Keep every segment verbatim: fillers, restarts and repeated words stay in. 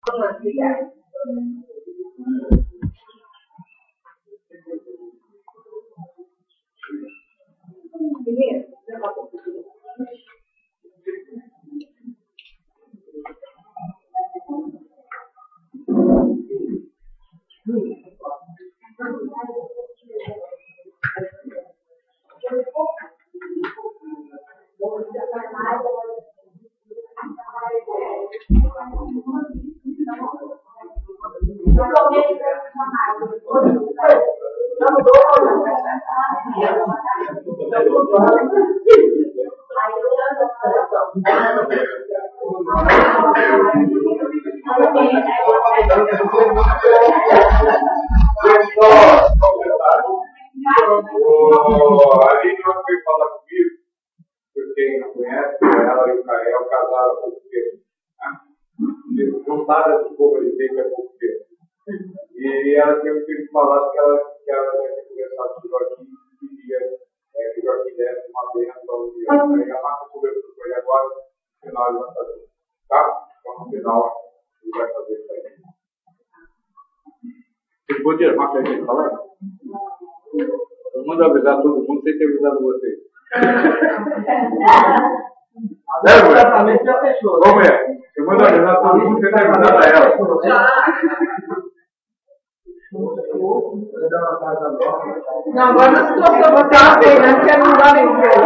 Não, agora na situação você está pegando que não dá nem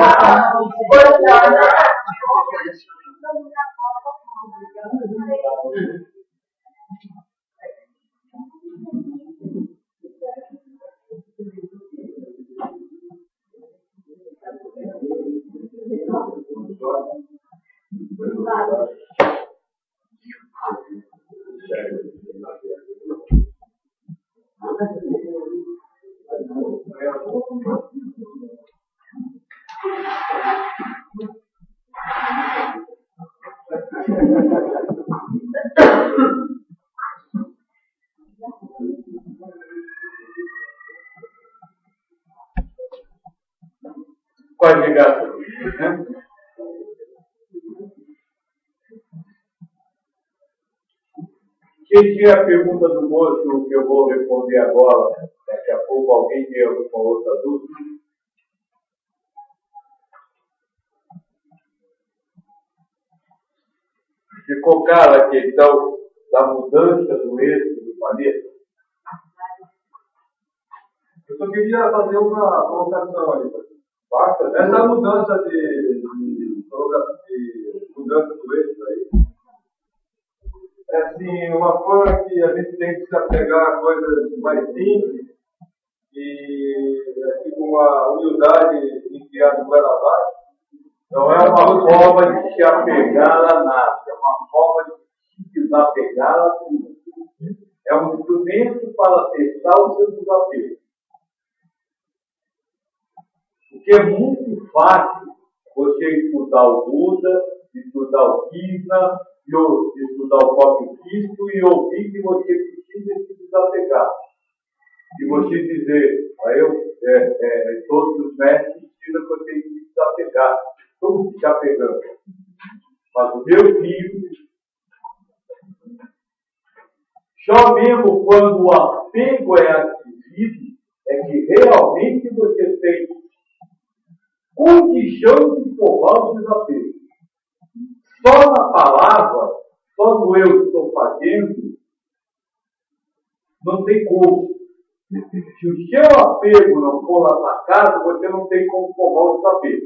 Pode ligar, né? Quem tinha a pergunta do moço que eu vou responder agora, daqui a pouco alguém tem alguma outra dúvida? Ficou clara a questão da mudança do eixo do planeta? Eu só queria fazer uma colocação aí. Basta, essa mudança de, de, de, de mudança do eixo aí, é assim, uma forma que a gente tem que se apegar a coisas mais simples e assim, com uma humildade enfiada goela abaixo. Não é uma forma de se apegar a nada, é uma forma de se desapegar a tudo. É um instrumento para testar o seu desapego. Porque é muito fácil você estudar o Buda, estudar o Krishna, estudar o próprio Cristo e ouvir que você precisa se desapegar. E você dizer, ah, eu, é, é, todos os mestres ensinam que você tem que se desapegar. Estamos se apegando. Mas o meu filho, só mesmo quando o apego é adquirido, é que realmente você tem condição de formar o desapego. Só na palavra, só no eu estou fazendo, não tem como. Se o seu apego não for atacado, você não tem como formar o desapego.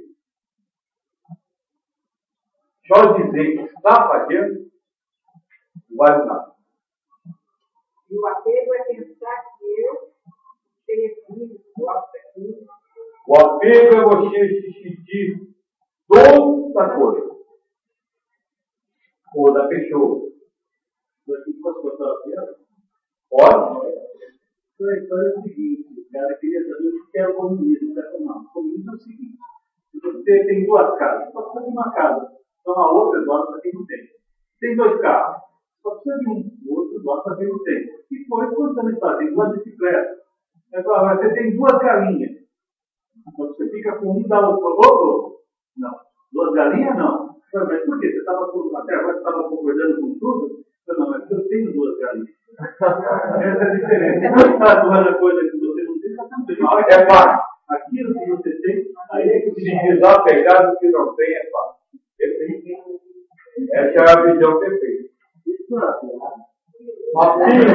Só dizer que está fazendo, não vale nada. E o apego é pensar que eu tenho gosto daquilo. O apego é você se sentir dono da coisa. Ou da pessoa. Posso botar a piada? Pode? Então a história é o seguinte, o cara queria saber o que é o comunismo. O cara falou, não, o comunismo é o seguinte, você tem duas casas, só precisa de uma casa, então a outra doa para quem não tem. Tem dois carros, só precisa de um, o outro doa para quem não tem. E foi contando a história, tem duas bicicletas. Aí falava, você tem duas galinhas, então você fica com um da outra, outro? Não. Duas galinhas, não. Mas por quê? Você estava até agora você estava concordando com tudo? Não, é porque eu tenho duas galinhas. Essa é a diferença. Quando duas coisas que você não tem, está também. Na hora que é fácil. Aquilo que você tem, aí é que se desapegar do que não tem é fácil. Perfeito. Essa é a visão perfeita. Isso é Uma filha.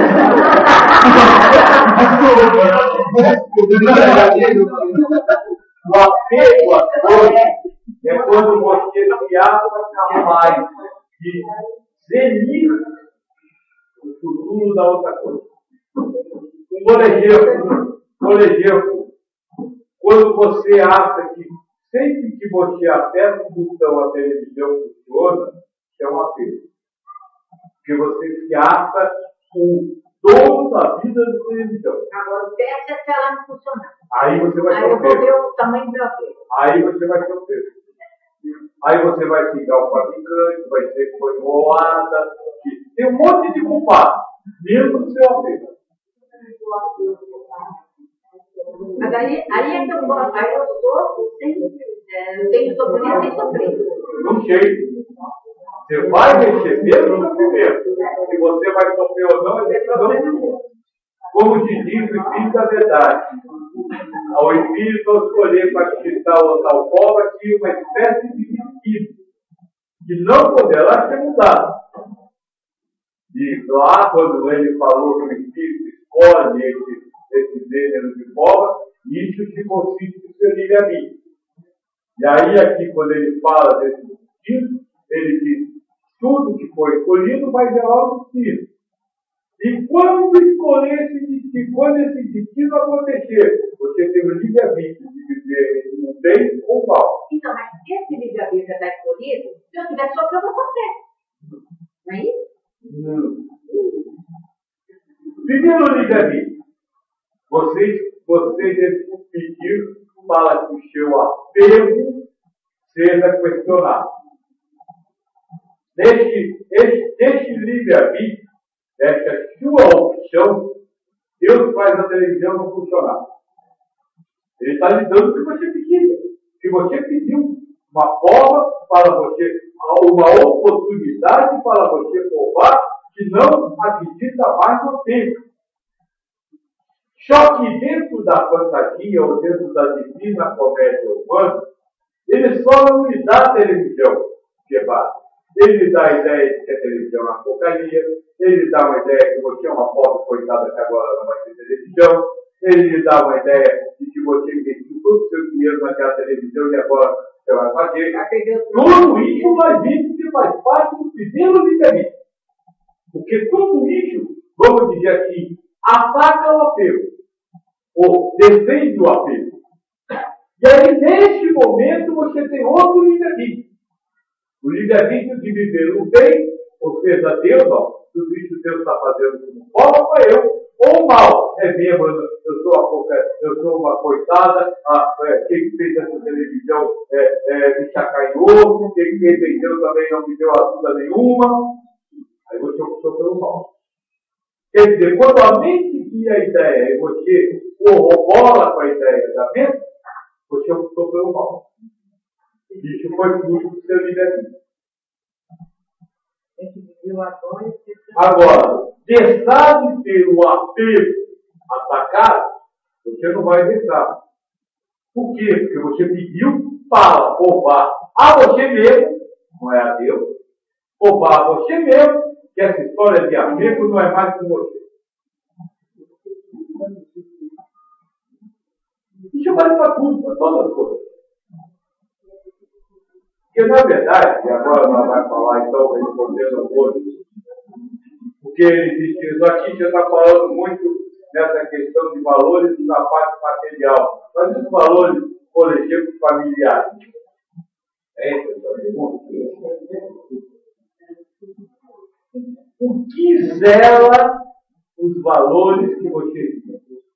O apego à coisa é quando você se acha capaz de zenir o futuro da outra coisa. Por exemplo, por exemplo, quando você acha que sempre que você aperta o botão a televisão funciona, é um apego. Porque você se acha o dono da vida da televisão. Agora, o teste é se ela não funcionar. Aí você vai Aí eu sofrer. vou ver o tamanho do meu apego. Aí você vai sofrer. Aí você vai xingar o fabricante, vai dizer que foi enrolada. Tem um monte de culpado, mesmo no seu apego. Mas aí, aí é que eu gosto. Aí eu sofro sem. É, eu tenho sofrimento sem sofrer. Não sei. Você vai receber o sofrimento. Se você vai sofrer ou não, é decisão de você. Como te diz o Espírito da Verdade. Ao Espírito, ao escolher participar ou tal forma, tinha uma espécie de vestido que não poderá ser mudado. E lá, quando ele falou que o Espírito escolhe esse, esse gênero de forma, isso se consiste no seu livre-arbítrio. E aí, aqui, quando ele fala desse vestido, ele diz: tudo que foi escolhido vai gerar o destino. E quando escolher esse destino, quando esse destino acontecer, você tem o livre-arbítrio de viver o bem ou o mal. Então, mas esse livre-arbítrio está escolhido, se eu tiver sofrido, eu vou sofrer. Não é isso? Não. Primeiro livre-arbítrio. Vocês, vocês pediram para que o seu apego seja questionado. Neste, este, este livre-arbítrio, essa sua opção, Deus faz a televisão não funcionar. Ele está lhe dando o que você precisa. Se você pediu uma forma para você, uma oportunidade para você provar que não acredita mais no tempo. Só que dentro da fantasia ou dentro da divina comédia humana, ele só não lhe dá a televisão que é básica. Ele lhe dá a ideia de que a televisão é uma porcaria, ele lhe dá uma ideia que você é uma pobre coitada que agora não vai ter televisão, ele lhe dá uma ideia de que você investiu todo o seu dinheiro naquela televisão e agora você vai fazer. Tudo isso vai vir porque faz parte do primeiro livre-arbítrio. Porque tudo isso, vamos dizer assim, ataca o apego, ou defende o apego. E aí, neste momento, você tem outro livre-arbítrio. O livre-arbítrio de viver o bem, ou seja, Deus, ó, tudo isso Deus está fazendo como forma para eu, ou mal. É mesmo, eu sou, a, eu sou uma coitada, a, é, quem fez essa televisão é, é, me sacaneou, quem me vendeu também não me deu ajuda nenhuma. Aí você optou pelo mal. Quer dizer, quando a mente cria a ideia e você corrobora com a ideia da mente, você optou pelo mal. Isso foi fruto do seu livre-arbítrio. Agora, deixar de ter o apego atacado, você não vai deixar. Por quê? Porque você pediu para provar a você mesmo, não é a Deus, provar a você mesmo que essa história de apego não é mais com você. Isso vale para tudo, para todas as coisas. Porque, na verdade, e agora nós vamos falar, então, respondendo ao outro, porque ele diz que aqui você está falando muito nessa questão de valores na parte material, mas os valores, por exemplo, familiares. É essa a pergunta. O que zela os valores que você tem?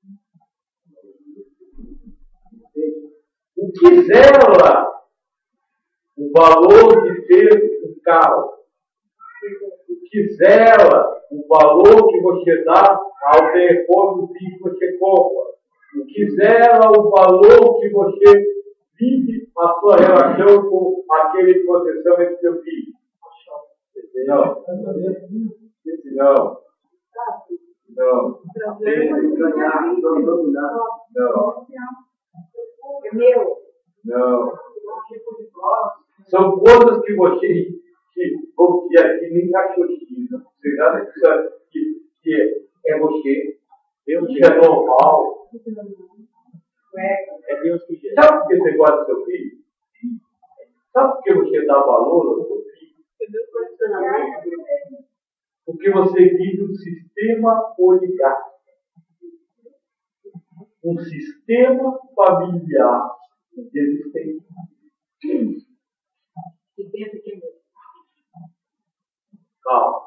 O que zela o valor de ter um carro? O que zela o valor que você dá ao telefone que você compra? O que zela o valor que você vive a sua relação com aquele que você chama de seu filho? Não. Não. Não. Não. É meu. Não. São coisas que você, que, vamos dizer aqui, nem raciocina. Você nada que, que é você, que é normal. É Deus que gera. Sabe por que você gosta do seu filho? Sabe por que você dá valor ao seu filho? Porque você vive um sistema oligárquico. Um sistema familiar existente. E pensa que é meu. Calma.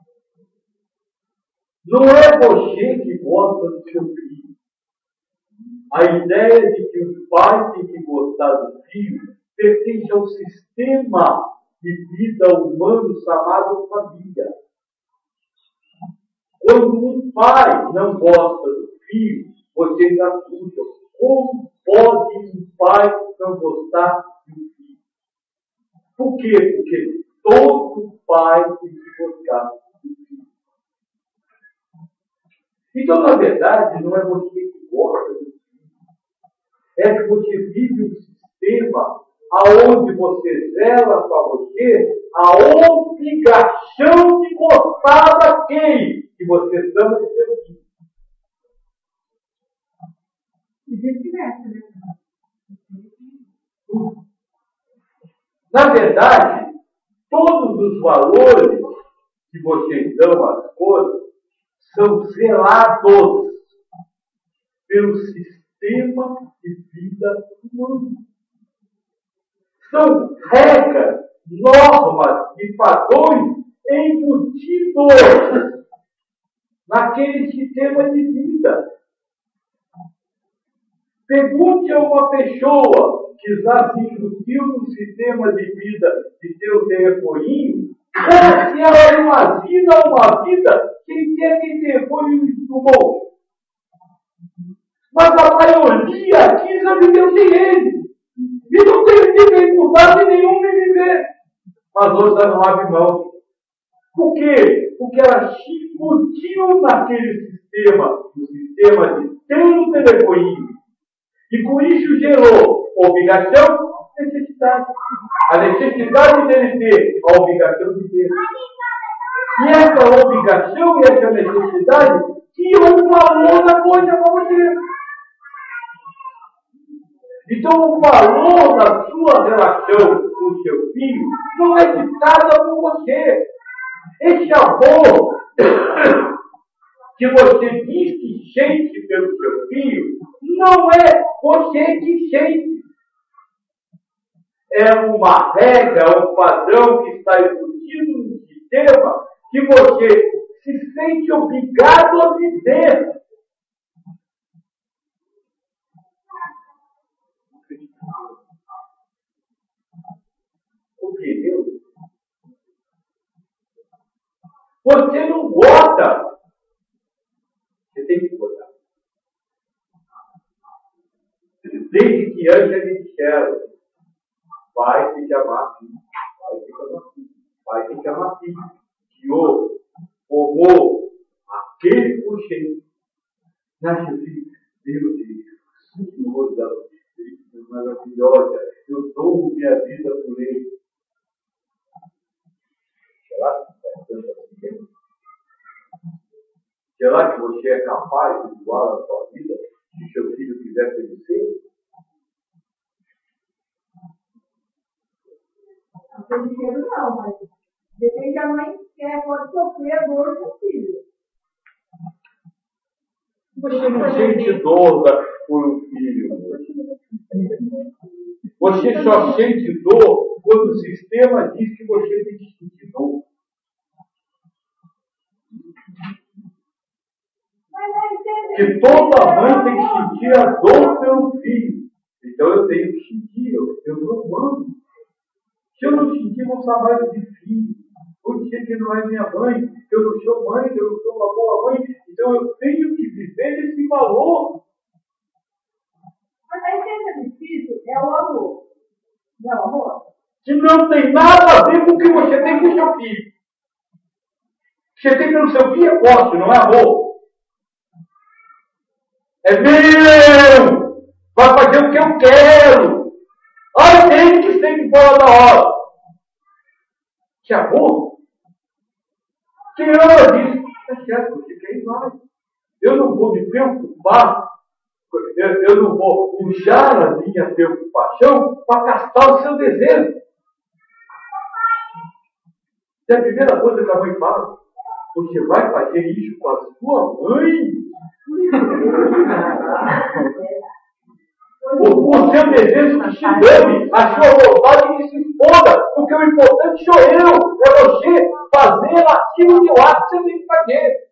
Não é você que gosta do seu filho. A ideia de que o pai tem que gostar do filho pertence ao sistema de vida humano chamado família. Quando um pai não gosta do filho, você ainda acusa. Como pode um pai não gostar do filho? Por quê? Porque todo pai tem que gostar do filho. Então, na verdade, não é você que gosta do filho. É que você vive um sistema aonde você zela para você a obrigação de gostar daquele que você ama de seu filho. E vice-versa, né? Na verdade, todos os valores que vocês dão às coisas são zelados pelo sistema de vida humano. São regras, normas e padrões embutidos naquele sistema de vida. Pergunte a uma pessoa que já se embutiu no sistema de vida de seu telefoninho, ou se ela imagina uma vida sem ter aquele telefone no bolso. Mas a maioria aqui já viveu sem ele. E não teve dificuldade nenhuma em viver. Mas hoje ela não abre mão. Por quê? Porque ela se embutiu naquele sistema, no sistema de ter um telefoninho. E com isso gerou obrigação, necessidade. A necessidade dele ter a obrigação de ter. E essa obrigação e essa necessidade tinham um valor da coisa para você. Então o valor da sua relação com o seu filho não é ditada por você. Esse amor que você diz que sente pelo seu filho, não é você que sente. É uma regra, um padrão que está embutido no sistema que você se sente obrigado a viver. Entendeu? Você não gosta. Você tem que gostar. Desde que antes ele disseram, pai tem que amar filho, pai tem que amar filho, pai tem que amar filho. Senhor, formou aquele conceito. Nasce filho, meu Deus, Senhor da vida maravilhosa, eu dou minha vida por ele. Será que você está pensando assim? Será que você é capaz de doar a sua vida se seu filho quiser felicer? Não tem dinheiro não, mas depende que a mãe quer, pode sofrer a dor do filho. Você não sente dor por um filho. Você só sente dor quando o sistema diz que você tem que sentir dor. Que toda mãe tem que sentir a dor pelo filho. Então eu tenho que sentir, eu sou humano. Se eu não sentir, vou chamar de filho. Vou dizer que não é minha mãe, que eu não sou mãe, que eu não sou uma boa mãe. Então eu tenho que viver esse valor. Mas a essência difícil é o amor. Não é o amor? Que não tem nada a ver com o que você tem com o seu filho. Você tem que não sei o que é posse, não é amor. É meu! Vai fazer o que eu quero! Olha, tem que sempre fora da hora. Que amor? Quem ama disso? Tá certo, você quer ir lá. Eu não vou me preocupar, eu, eu não vou usar a minha preocupação para castar o seu desejo. E a primeira coisa que a mãe fala, você vai fazer isso com a sua mãe? O, o seu desejo que se dane, a sua vontade que se exploda, porque o importante sou eu, é você fazer aquilo que eu acho que você tem que fazer.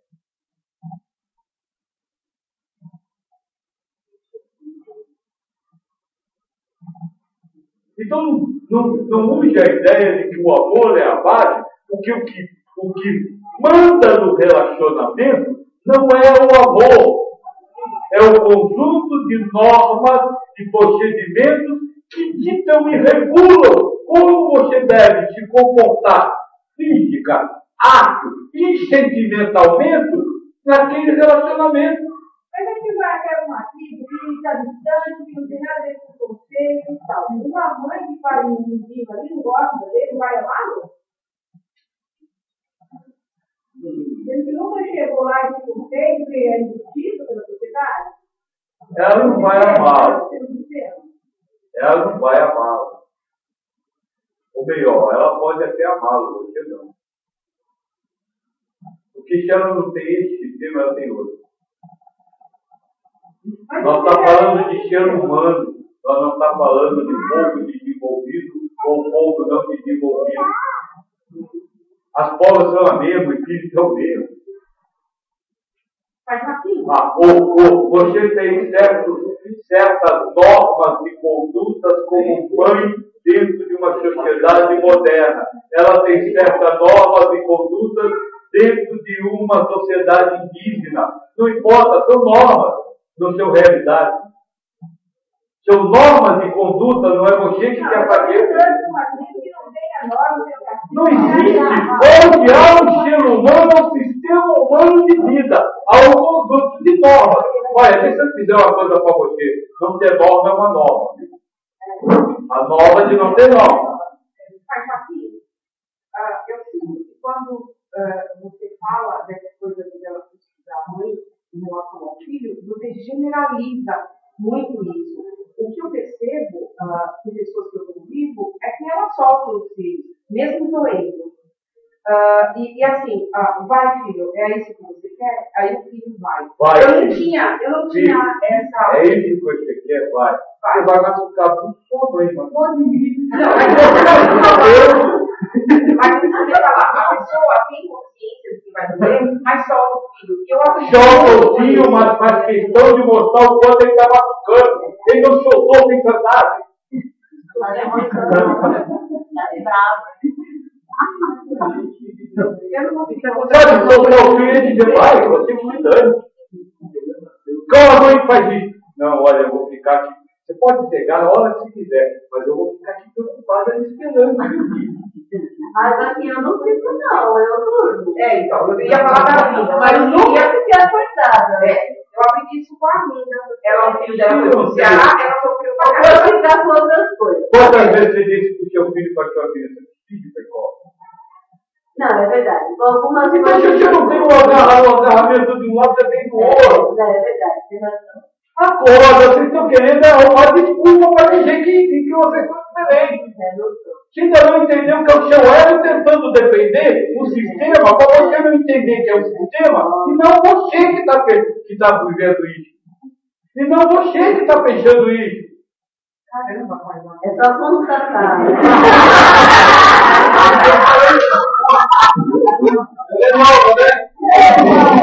Então, não, não use a ideia de que o amor é a base, porque o que, o que manda no relacionamento não é o amor. É o conjunto de normas, de procedimentos que ditam e regulam como você deve se comportar física, ato e sentimentalmente naquele relacionamento. Mas a gente vai até uma tribo que está distante, que não tem nada a ver com o conceito e tal. Uma mãe que faz um vivo ali, não gosta dele, vai amá-lo? Ele nunca chegou lá e se conceito, que é injustiça pela sociedade? Ela não vai amá-lo. Ela não vai amá-lo. Ou melhor, ela pode até amá-lo, você não. Porque se ela não tem esse sistema, ela tem outro. Nós estamos falando de ser humano, nós não estamos falando de povo desenvolvido ou povo não desenvolvido. As povas são a mesma, os filhos são o mesmo. Ah, ou, ou, você tem certos, certas normas e condutas como mãe dentro de uma sociedade moderna. Ela tem certas normas e condutas dentro de uma sociedade indígena. Não importa, são normas. Não são realidade. São normas de conduta, não é você que quer fazer. Não existe. Onde há um ser humano, há um sistema humano de vida. Há um conjunto de normas. Olha, deixa eu dizer uma coisa para você. Não ter norma é uma norma. A norma de não ter norma. Mas aqui, eu sinto que quando você fala dessa coisa da mãe, em relação ao filho, você generaliza muito isso. O que eu percebo uh, com pessoas que eu convivo é que elas soltam os filhos, mesmo doendo. Uh, e, e assim, uh, vai filho, é isso que você quer? Aí o filho vai. vai eu não tinha, eu não tinha filho, essa... É isso que você quer, vai. vai. Você vai machucar muito sua mãe, mas pode ir. Não, mas eu... Mas você falar, a pessoa tem consciência de que vai doer, mas solta o filho. Eu aprendi. Solta o filho, mas faz questão de mostrar o quanto ele está machucando. Ele não soltou sem cantar. Mas é muito bravo. Eu não consigo. Sabe, soltar o filho e dizer, pai, você me dando. Como a mãe faz isso? Não, olha, eu vou ficar aqui. Você pode pegar a hora que quiser, mas eu vou ficar aqui preocupada esperando. Mas assim, eu não fico não, eu durmo. É, então, eu ia falar da Linda, mas eu nunca fiquei acordada. É, eu aprendi isso com a Linda. Ela, o filho dela foi pro Ceará, ela sofreu pra Eu caramba. vou ficar com outras coisas. Quantas vezes você disse que o seu filho para a sua filha? Seu filho foi qual? Não, é verdade. Algumas Então, se você não tem o agarramento de um lado, você tem do outro. É, é verdade, tem razão. Acorda, vocês estão querendo arrumar desculpa para dizer que, que vocês são diferentes. É, doutor. Você ainda não entendeu que é o seu ego tentando defender o sistema, para você não entender que é o sistema, e não você que está que tá vivendo isso. E não você que está pensando isso. Caramba, pai, mano. É só constatar. É nova, né?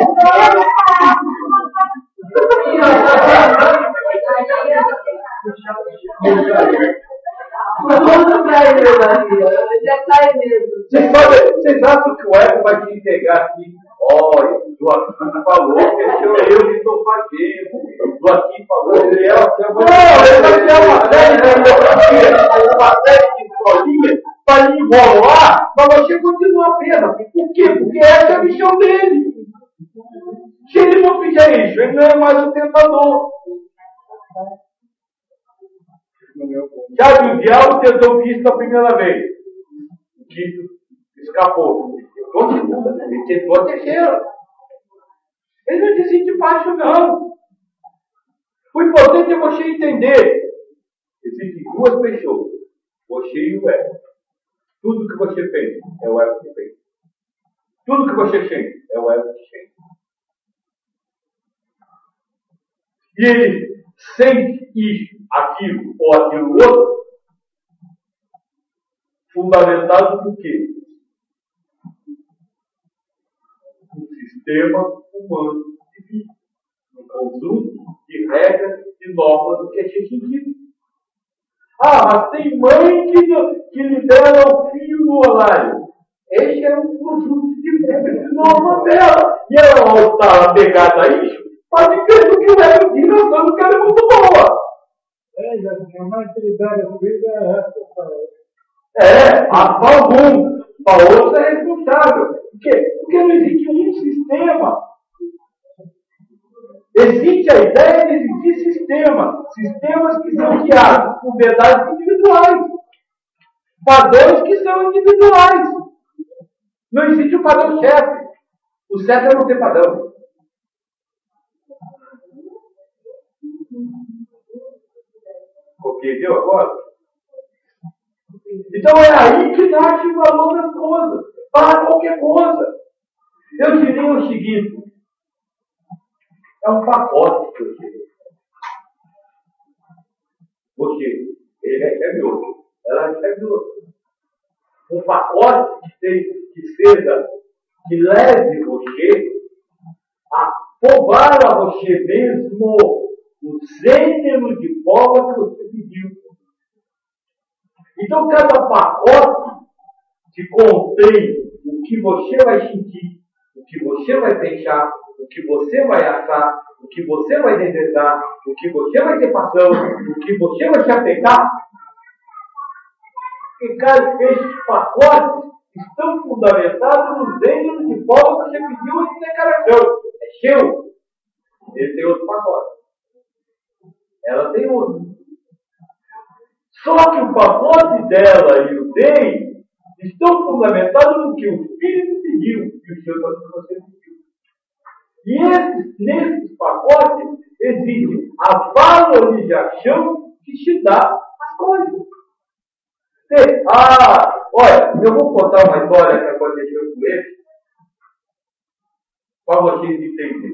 Vocês acham que o ego vai te entregar aqui? Olha, o Joaquim falou que esse sou eu que estou fazendo. O Joaquim falou que é o seu. Não, ele vai ter uma série de democracia, uma série de escolinhas para enrolar, mas você continua presa. Por quê? Porque essa é a missão dele. Se ele não fizer isso, ele não é mais um tentador. Já o diabo tentou Cristo a primeira vez. Cristo escapou. Tentou a segunda, ele tentou a terceira. Ele não desiste fácil, não. O importante é você entender. Existem duas pessoas, você e o ego. Tudo que você fez é o ego que fez. Tudo que você sente é o ego que sente. E ele sente isso, aquilo ou aquilo outro, fundamentado por quê? Um sistema humano de vida. Um conjunto de regras e normas do que é ser sentido. Ah, mas tem mãe que, que libera o filho no horário. Esse é um conjunto de regras e normas dela. E ela não está apegada a isso, mas entende que o ego diz, achando que ela é muito boa. É, já que a mãe que libera o filho é responsável. É, para algum, para outros é responsável. Por quê? Porque não existe um sistema. Existe a ideia de existir sistema. Sistemas que são guiados por verdades individuais. Padrões que são individuais. Não existe o padrão certo. O certo é não ter padrão. Compreendeu agora? Então é aí que nasce o valor das coisas. Para qualquer coisa. Eu diria o seguinte. É um pacote que eu diria. Você, ele recebe outro. Ela recebe outro. Um pacote que, tem, que seja, que leve você a provar a você mesmo o gênero de forma que você pediu. Então, cada pacote te contém o que você vai sentir, o que você vai pensar, o que você vai achar, o que você vai desejar, o que você vai ter passão, o que você vai se apegar. E cada esses pacotes estão fundamentados no gênero de forma que você pediu a declaração. É seu. Ele tem outro pacote. Ela tem outro. Só que o pacote dela e o dele estão fundamentados no que o Espírito pediu e o seu no que você pediu. E esses, nesses pacotes existe a valorização que se dá às coisas. Você, ah, olha, eu vou contar uma história que aconteceu com ele para vocês entenderem.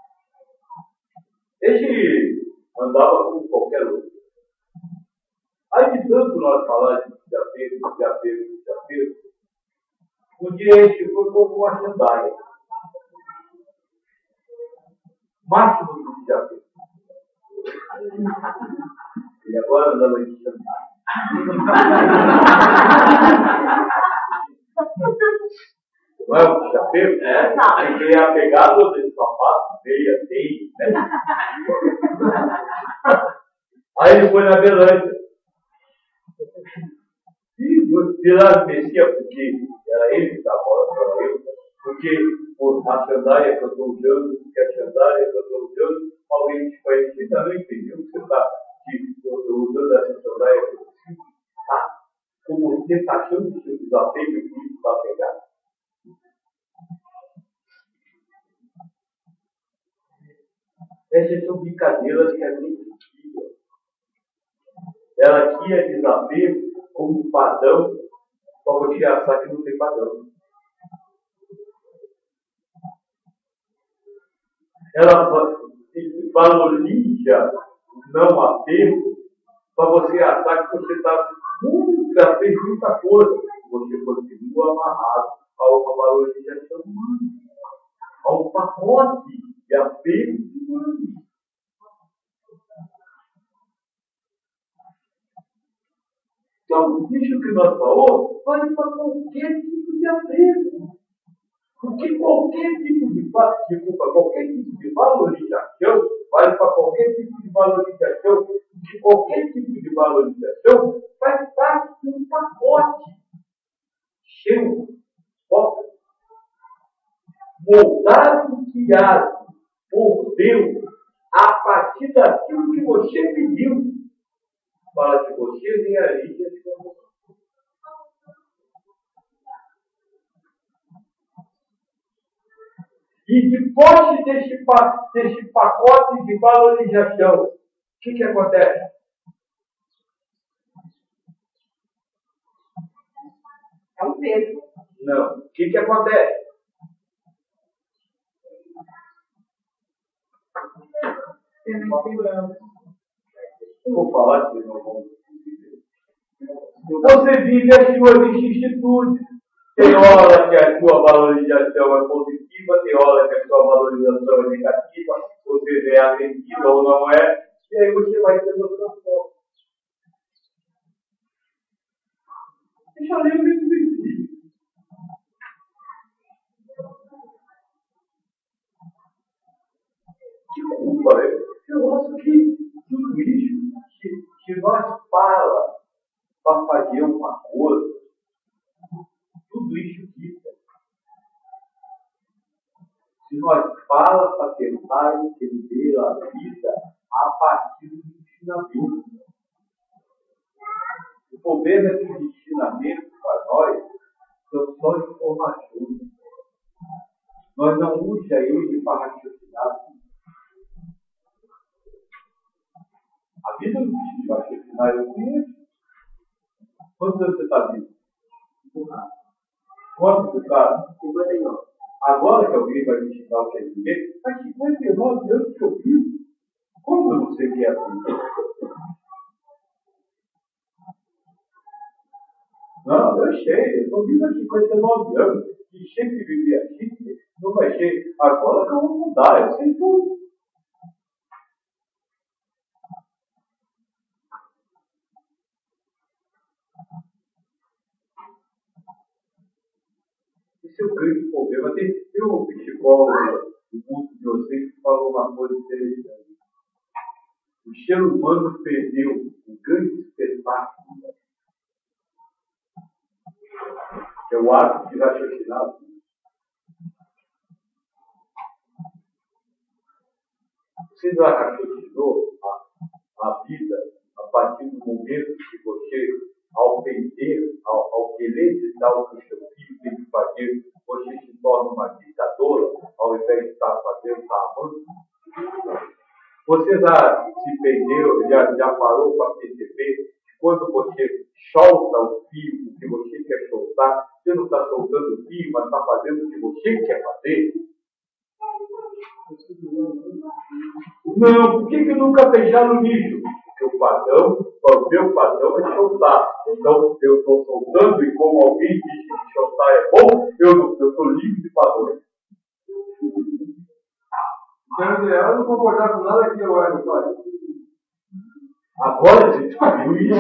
Ele andava como qualquer outro. Aí de tanto nós falar de desapego, desapego, desapego, um dia ele foi como uma sandália. Máximo de desapego. E agora andava de sandália. Não é o desapego? É. Tem que ir apegado de sapato, meia, meia, né? Aí ele foi na Belândia. E Pilar mexia porque era ele que estava falando para eu, porque por a sandália que eu estou usando, porque a sandália que eu estou usando, alguém que conhece também entendeu que você está usando essa sandália que eu preciso, tá? Como você está achando que o seu desapego e isso está pegado. Essas são brincadeiras que a gente cria. Ela cria desapego como padrão, para você achar que não tem padrão. Ela valoriza o não apego para você achar que você está nunca fez muita coisa. Você continua amarrado a uma valorização humana, a um pacote de apego humano. Então, isso que nós falamos vale para qualquer tipo de apego. Porque qualquer tipo de, desculpa, qualquer tipo de valorização vale para qualquer tipo de valorização. Porque qualquer tipo de valorização faz parte de um pacote encheu, ó, moldado e guiado por Deus a partir daquilo que você pediu, para que você realize a sua vontade. E depois desse, desse pacote de valorização, o que, que acontece? É um peso. Não. O que, que acontece? Eu vou falar que não vão entender. Você vive as suas vicissitudes. Tem hora que a sua valorização é positiva, tem hora que a sua valorização é negativa, você é atendida ou não é, e aí você vai tendo outra forma. Deixa eu ler o mesmo princípio. Desculpa, eu acho que tudo isso, se, se nós fala para fazer uma coisa, tudo isso fica. Se nós fala para tentar entender a vida a partir do ensinamento. O problema é que os ensinamentos para nós são só informações. Nós não usamos ele para raciocinar. A vida não precisa raciocinar, eu conheço. Quantos anos você está vivo? Quantos, cara? cinquenta e nove. Agora que alguém vai me ensinar o que é viver, faz cinquenta e nove anos que eu vivo. Como eu não sei o que é viver? Não, eu sei, eu estou vivo há cinquenta e nove anos. E sempre vivi assim, não vai ser agora que eu vou mudar, eu sei tudo. Esse é o grande problema. Tem, tem um psicólogo do mundo de vocês que falou uma coisa interessante. O ser humano perdeu um grande espetáculo, que é o ato de raciocinar. Você já raciocinou a, a vida a partir do momento que você, ao vender, ao, ao querer ditar o que o seu filho tem que fazer, você se torna uma ditadora, ao invés de estar fazendo, está amando? Você já se perdeu, já, já parou para perceber que quando você solta o fio, o que você quer soltar, você não está soltando o fio, mas está fazendo o que você quer fazer? Não, por que, que nunca deixaram nisso? Porque o padrão, o meu padrão é soltar. Então, eu estou soltando e como alguém disse que soltar é bom, eu estou livre de padrões. Então, eu não concordar com nada que eu era, pai. Agora a gente viu isso.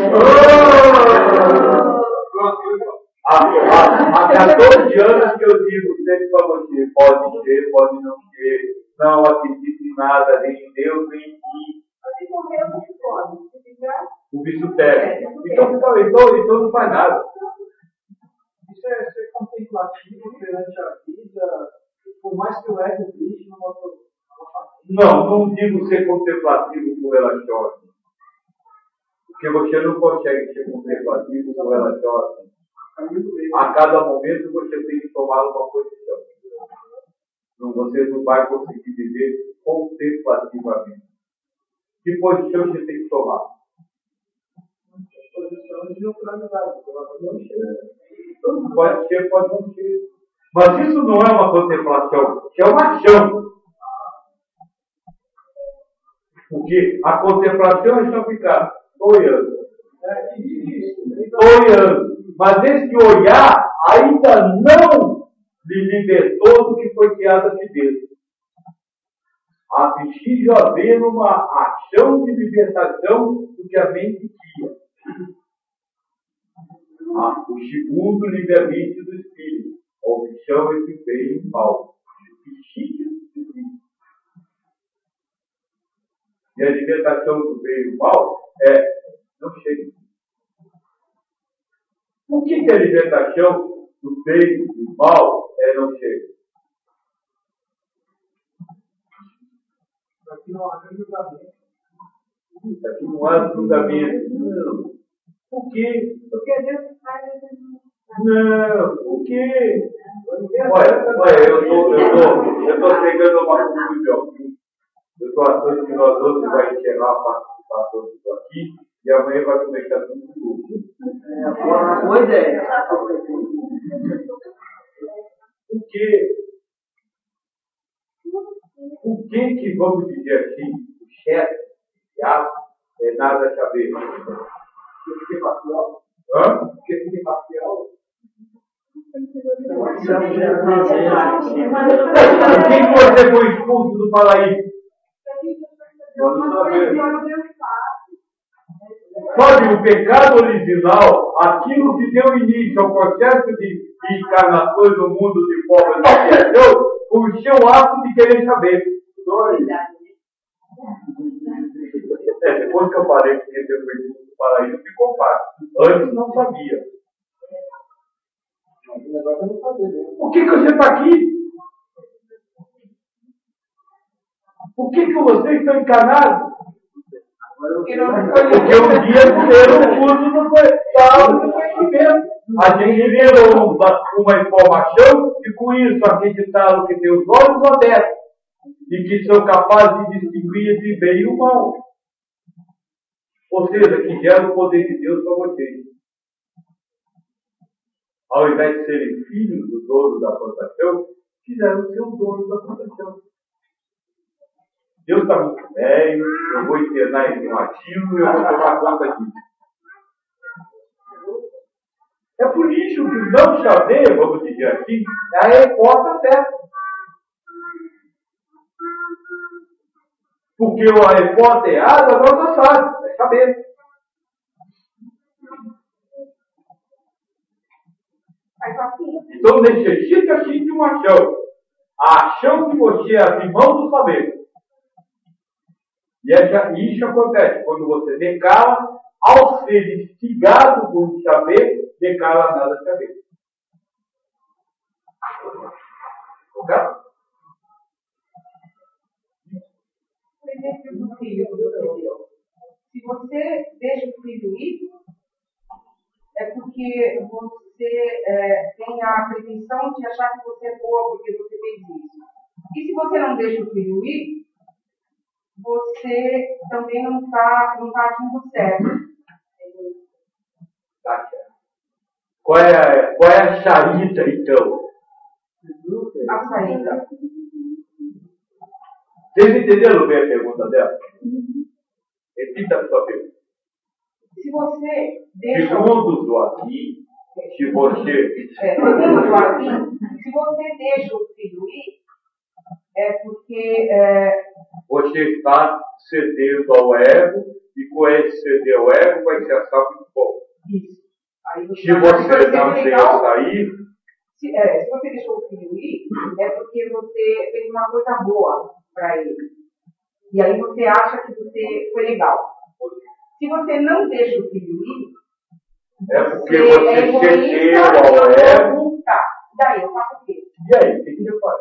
Há, há, há quatorze anos que eu digo sempre para você, pode ser, pode não ser, não acredite em nada, nem em Deus, nem em mim. Se morrer, eu não pode. Se ficar, o bicho pega. Então, então, então, então não faz nada. Isso é ser contemplativo perante a vida, por mais que o ego existe no nosso. Não, não digo ser contemplativo com ela chora. Porque você não consegue ser contemplativo com ela chora. A cada momento você tem que tomar uma posição. Não, você não vai conseguir viver contemplativamente. Que posição você tem que tomar? Posição de neutralidade. Pode ser, pode não ser. Mas isso não é uma contemplação, isso é uma ação. Porque a contemplação é só ficar olhando. Olhando. Mas esse olhar ainda não lhe libertou do que foi criado aqui dentro. Há preciso haver uma ação de libertação do que a mente cria. Ah, o segundo livre-arbítrio do espírito. A opção entre bem e mal. E a libertação do bem e do mal é, não sei. O que é libertação do bem e do mal, é não chega. Aqui não há julgamento. Aqui não há julgamento. Não. Por quê? Porque Deus faz essas. Não, por quê? Olha, olha, eu estou eu tô, eu tô chegando a uma conclusão. Eu estou achando que nós outros vamos encerrar a participação disso aqui e amanhã vai começar tudo de novo. É, boa ideia. Por quê? Por que que, vamos dizer assim, o chefe, o teatro, é nada saber? Porque fiquei parcial. Hã? Porque fiquei parcial. Por que que você foi expulso do paraíso? Sabe, o pecado original, aquilo que deu início ao processo de encarnações no mundo de forma de criação, foi o seu ato de querer saber. É, depois que eu falei que você foi expulso do paraíso, ficou fácil. Antes não sabia. Por que, que você está aqui? Por que, que vocês estão encarnados? Porque um dia viveram o curso do conhecimento. Adquiriram uma, uma informação e com isso acreditaram que tem os olhos abertos e que são capazes de distinguir entre bem e o mal. Ou seja, que gera o poder de Deus para vocês. Ao invés de serem filhos do dono da plantação, quiseram ser o dono da plantação. Deus está muito velho, eu vou internar ele no ativo e eu vou tomar conta disso. É por isso que não saber, vamos dizer assim, é a resposta certa. Porque a resposta errada nós não sabemos, é saber. Então necessita sim de uma ação. A ação que você abre mão do saber. E essa, isso acontece quando você decala, ao ser instigado por um saber, decala nada saber. Ok? O exemplo do filho que você deu. Se você deixa o filho ir, é porque você é, tem a pretensão de achar que você é boa porque você fez isso. E se você não deixa o filho ir, você também não está não tá agindo certo. Tá certo. Qual é a, qual é a saída, então? A saída. Vocês entenderam bem a pergunta dela? Repita a sua pergunta. Se você deixa... Segundo o Joaquim, se você... É, segundo o Joaquim, se você deixa o filho ir, é porque... É, você está cedendo ao ego, e com esse ceder ao ego vai ser achar muito bom. Isso. Aí você se você não deixa sair... Se, é, se você deixou o filho ir, é porque você fez uma coisa boa para ele. E aí você acha que você foi legal. Se você não deixa o filho ir, é porque você é cedeu ao ego. Tá, daí eu faço o quê? E aí, o que você faz?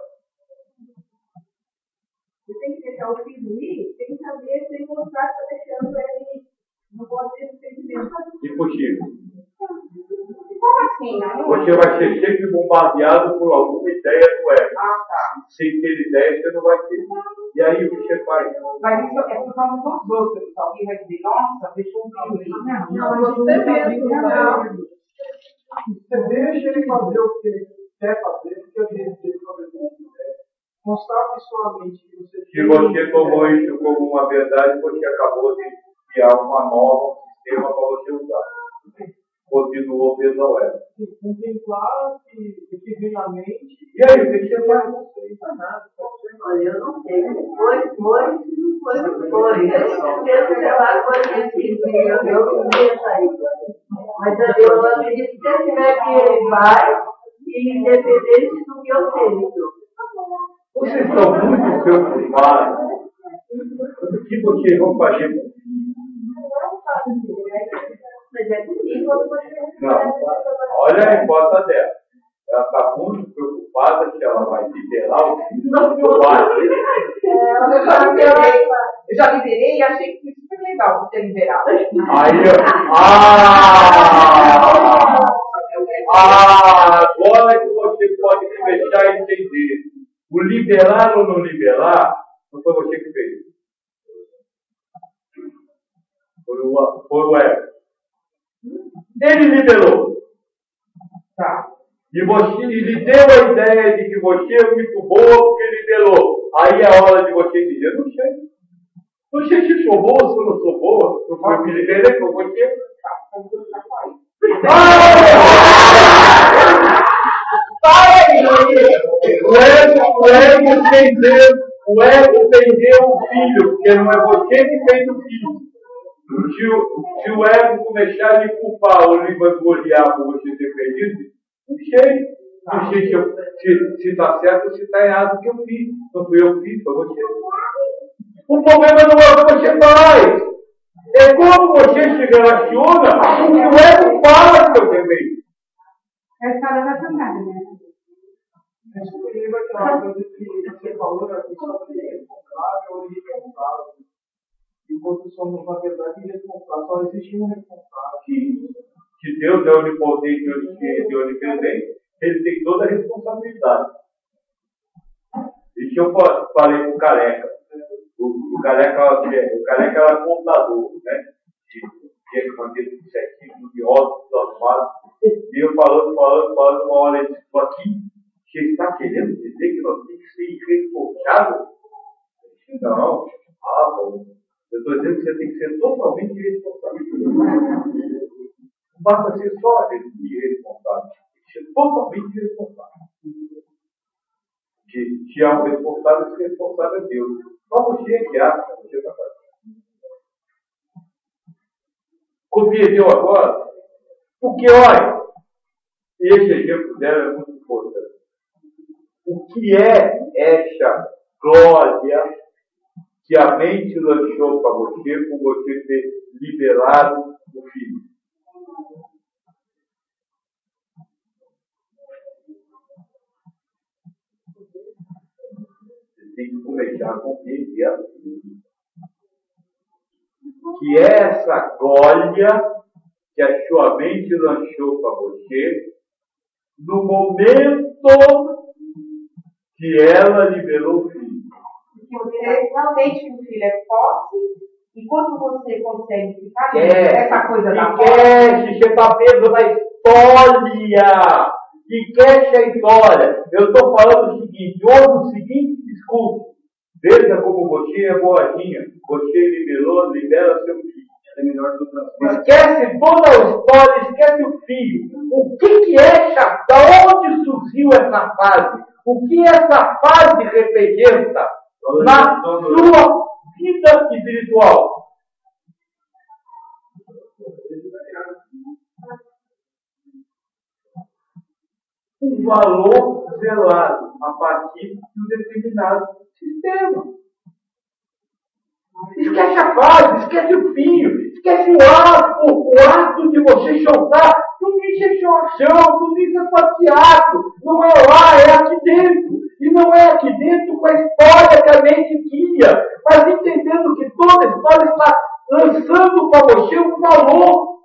Você tem que deixar o filho ir, tem que saber se mostrar que está deixando ele. Não pode ter sentimento. Impossível. Como assim? Não? Você vai ser sempre bombardeado por alguma ideia do ego. Ah, tá. Sem ter ideia, você não vai ter. E aí, o que você faz? Mas isso é por causa dos outros. Alguém vai dizer, nossa, deixou um filho ir. Não, Não, você mesmo. Não. Você deixa ele fazer o que ele quer fazer, porque a gente dele fazer o que ele quiser. Constate sua mente que você Se você tomou isso como uma verdade, você acabou de criar uma nova sistema para você usar. Continuou preso ao ego. Contemplar o que vem na mente. E aí, o que você faz? Não sei, não nada. Olha, eu não sei. Foi, foi, não foi, não foi. Eu tento levar coisas assim, eu não deixo aí. Mas eu acredito que se eu tiver que ele vai, independente do que eu tenho. Vocês estão muito preocupados com o que vocês vão fazer com o filho. Mas é comigo, eu vou Não, olha a resposta dela. ela está muito preocupada que ela vai liberar o filho do pai. Eu já liberei, eu já liberei e achei que foi super legal você liberar. Aí, ah, ah, agora que você pode começar a entender. O liberar ou não liberar, não foi você que fez. Foi o, foi o Ego. Ele liberou. Tá. E você, ele deu a ideia de que você é muito boa porque liberou. Aí é a hora de você dizer, não sei. Não sei se sou boa, se eu não sou boa. Eu falo que liberei com você. O ego, o ego vendeu, o ego vendeu o filho, porque não é você que fez o filho. Se o, se o ego começar a me culpar ou me vangloriar por você ter feito isso, não sei. Não sei se está certo ou se está errado o que eu fiz. Não fui eu que fiz, foi você. O problema não é o que você faz. É como você se relaciona com o que o ego fala que eu tenho. É a história da Santana, né? Acho que lembra aquela coisa que você falou, né? Que sobre responsável e irresponsável. Enquanto somos, na verdade, irresponsáveis, só existe um responsável. Que, que Deus é onipotente e onipresente, ele tem toda a responsabilidade. Isso eu falei com o Careca. O, o, Careca o Careca era contador, né? Tinha que manter tudo certinho, de óculos, tudo arrumado. E eu falando, falando, falando, uma hora ele disse, aqui, você está querendo dizer que nós temos que ser irresponsáveis? Não. Ah, bom. Eu estou dizendo que você tem que ser totalmente irresponsável. Não basta ser só irresponsável. Tem que ser totalmente irresponsável. Porque se há um responsável, esse responsável é Deus. Só você é que acha que você está fazendo. Compreendeu agora? Porque, olha, esse exemplo dela é muito importante. O que é essa glória que a mente lançou para você, por você ter liberado o filho? Você tem que começar a compreender a vida. Que é essa glória que a sua mente lançou para você, no momento que ela liberou o filho. Porque você realmente o filho é posse, e quando você consegue ficar quer, essa coisa da posse. Quer, se você está preso na história. E quer essa história. Eu estou falando o seguinte, ouve o seguinte discurso. Veja como você é boazinha. Você liberou, libera seu filho. É melhor do transporte. Esquece toda a história, esquece o filho. O que, que é essa? Da onde surgiu essa fase? O que essa fase representa na sua vida espiritual? Um valor zelado a partir de um determinado sistema. Esquece a fase, esquece o filho, esquece o ato, o ato de você soltar. Tudo isso é chorão, tudo isso é passeado. Não é lá, é aqui dentro. E não é aqui dentro com a história que a mente cria, mas entendendo que toda a história está lançando para você um valor.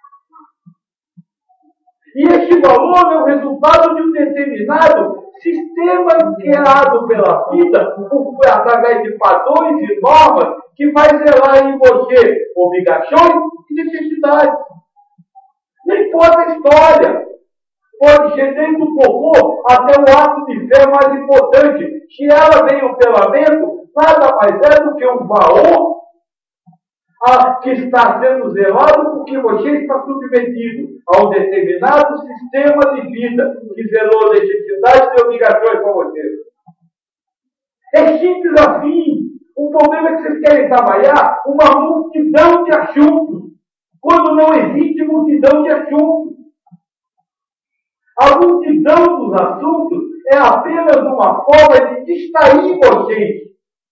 E este valor é o resultado de um determinado sistema criado pela vida, através de padrões e normas, que vai zelar em você obrigações e necessidades. Não importa a história. Pode ser desde o cocô até o ato de fé mais importante. Se ela veio pela vento, nada mais é do que um valor a, que está sendo zelado porque você está submetido a um determinado sistema de vida que zelou necessidades e obrigações para você. É simples assim. O problema é que vocês querem trabalhar uma multidão de assuntos, quando não existe multidão de assuntos. A multidão dos assuntos é apenas uma forma de distrair vocês.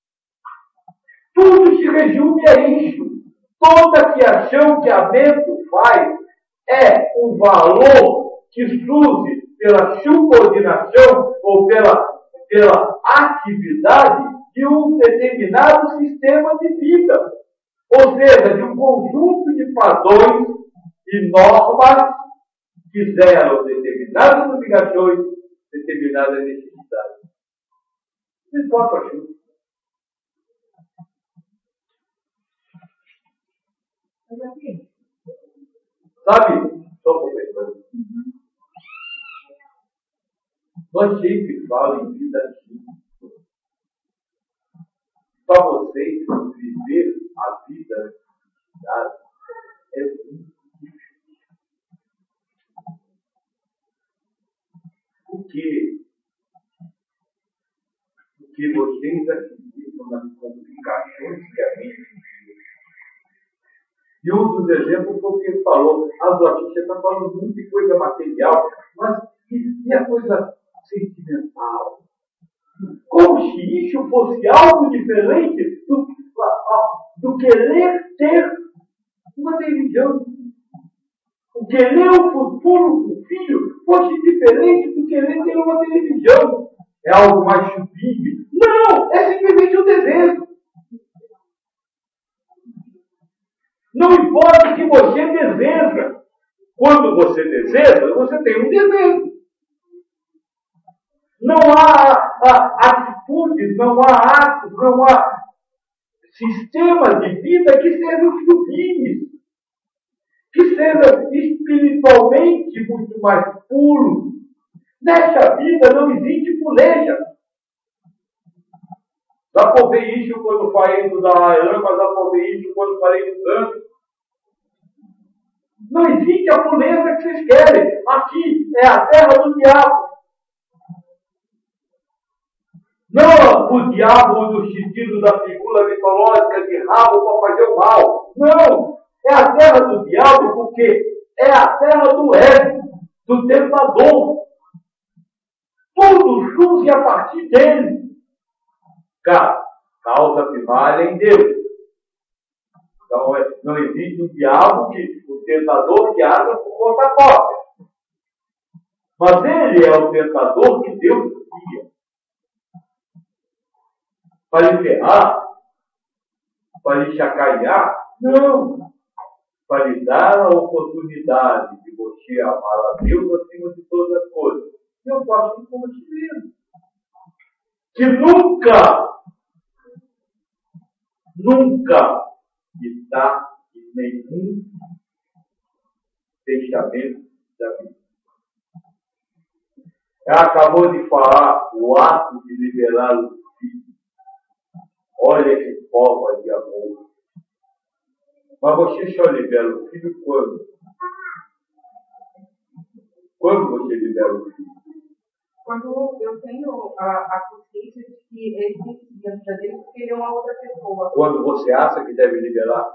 Tudo se resume a isso. Toda criação que a mente faz é um valor que surge pela subordinação ou pela, pela atividade de um determinado sistema de vida. Ou seja, de um conjunto de padrões e normas que geram determinadas obrigações, determinadas necessidades. Não importa a chuva. Sabe? Só comentando. Uhum. Nós sempre falamos em vida ativa. Para vocês viver a vida é muito difícil. Porque, porque vocês acreditam nas complicações que a mente vive. E um dos exemplos foi o que ele falou. A Zotinha está falando muito de coisa material, mas e, e a coisa sentimental? Como se isso fosse algo diferente do, do querer ter uma religião. O querer o futuro do filho fosse diferente do querer ter uma religião. É algo mais sublime. Não! É simplesmente um desejo. Não importa o que você deseja. Quando você deseja, você tem um desejo. Não há, há atitudes, não há atos, não há sistemas de vida que sejam sublimes, que sejam espiritualmente muito mais puros. Nessa vida não existe pureza. Dá para ver isso quando falei do Dalai Lama, dá para ver isso quando falei do Gandhi. Não existe a pureza que vocês querem. Aqui é a terra do diabo. Não o diabo no sentido da figura mitológica de rabo para fazer o mal. Não. É a terra do diabo porque é a terra do ego, do tentador. Tudo surge a partir dele. Causa primária em Deus. Então, não existe um diabo que o tentador que age por conta própria. Mas ele é o tentador que Deus cria. Para lhe ferrar? Para lhe chacoalhar? Não. Para lhe dar a oportunidade de você amar a Deus acima de todas as coisas. Eu faço isso com você mesmo. Que nunca, nunca está em nenhum fechamento da vida. Ela acabou de falar o ato de liberar o filho. Olha que forma de amor. Mas você só libera o filho quando? Quando você libera o filho? Quando eu tenho a, a consciência de que ele tem que seguir a vida dele porque ele é uma outra pessoa. Quando você acha que deve liberar?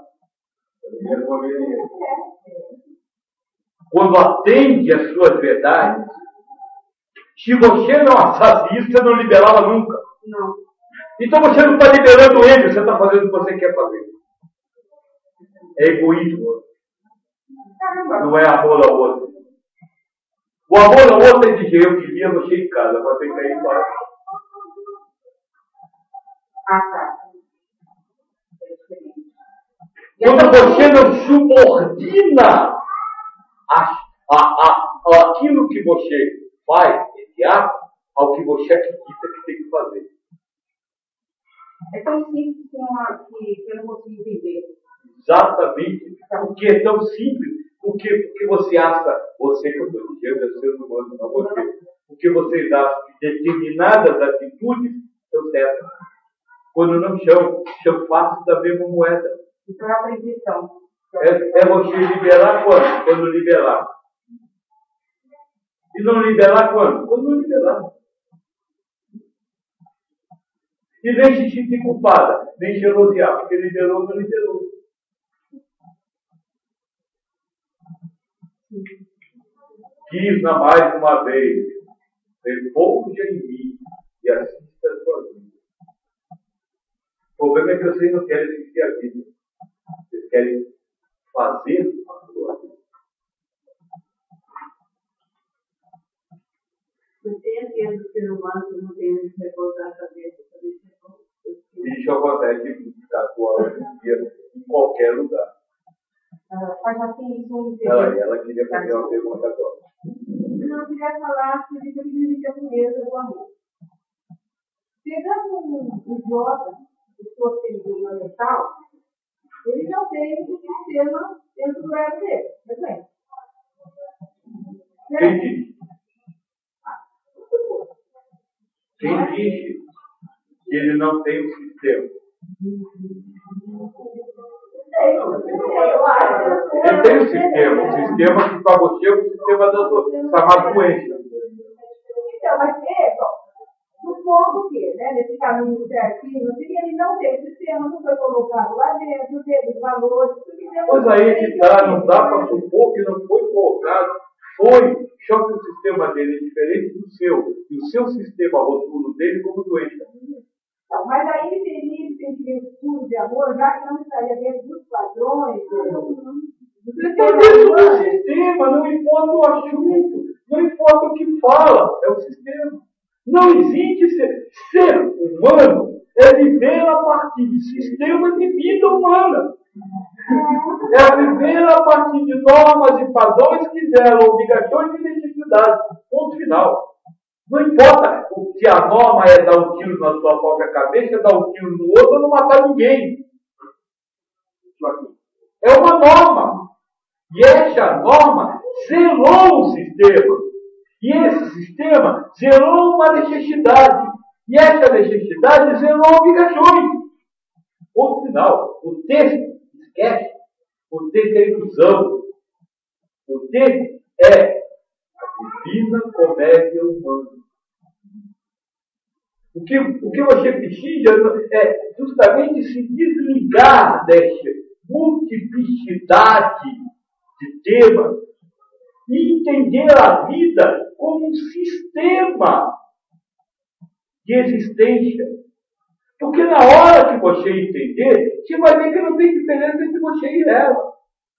Quando atende às suas verdades. Se você não achasse isso, você não liberava nunca. Não. Então você não está liberando ele, você está fazendo o que você quer fazer. É egoísmo. Não é amor ao outro. O amor ao outro é dizer, eu queria você em casa, mas tem que ir embora. Ah, tá. Quando você não subordina a, a, a, aquilo que você faz, esse ato, ao que você acredita que tem que fazer. É tão simples que, uma, que, que eu não consigo entender. Exatamente. Porque é tão simples. Porque, porque você acha, você que eu estou dizendo, é ser humano, não você. Porque você acha que determinadas atitudes são certas. Quando não são, são fáceis da mesma moeda. Então é a previsão. É, é você liberar quando? Quando liberar. E não liberar quando? Quando não liberar. E nem se sentir culpada, nem se elogiar, porque liberou, não liberou. Quis mais uma vez, repousa em mim e assista a sua vida. O problema é que vocês não querem assistir a vida. Vocês querem fazer a sua vida. Entende do ser humano que não tem onde repousar a cabeça. Isso acontece vinte e quatro horas por dia, em qualquer lugar. Faz assim, isso um Ela, ela queria fazer uma pergunta agora. Não, eu queria falar sobre a pureza do amor. Pegando um, um idiota, pessoa que tem problema mental, ele não tem um sistema dentro do ego dele. Tudo bem. Quem disse? Quem disse que ele não tem um sistema? Ele tem um sistema, um sistema que para você é um sistema da chamada doença. Então, mas é, no ponto que, né, nesse caminho certinho, ele não tem o sistema, não foi colocado lá dentro, não teve os valores. Pois aí que está, não dá para supor que não foi colocado. Foi, só que o sistema dele é diferente do seu. E o seu sistema rotula dele como doença. Não, mas aí ele teria esse sentimento puro de amor, já que não estaria dentro dos padrões. Ele está dentro do sistema, não importa o assunto, não importa o que fala, é o sistema. Não existe ser, ser humano, é viver a partir de sistema de vida humana. É viver a partir de normas e padrões que geram obrigações e necessidades. Ponto final. Não importa se a norma é dar um tiro na sua própria cabeça, dar um tiro no outro ou não matar ninguém. É uma norma. E essa norma zelou o sistema. E esse sistema zelou uma necessidade. E essa necessidade zelou obrigações. Ponto final. O texto, esquece. O texto é ilusão. O texto é a divina comédia humana. O que, o que você precisa é justamente se desligar dessa multiplicidade de temas e entender a vida como um sistema de existência. Porque na hora que você entender, você vai ver que não tem diferença entre você e ela.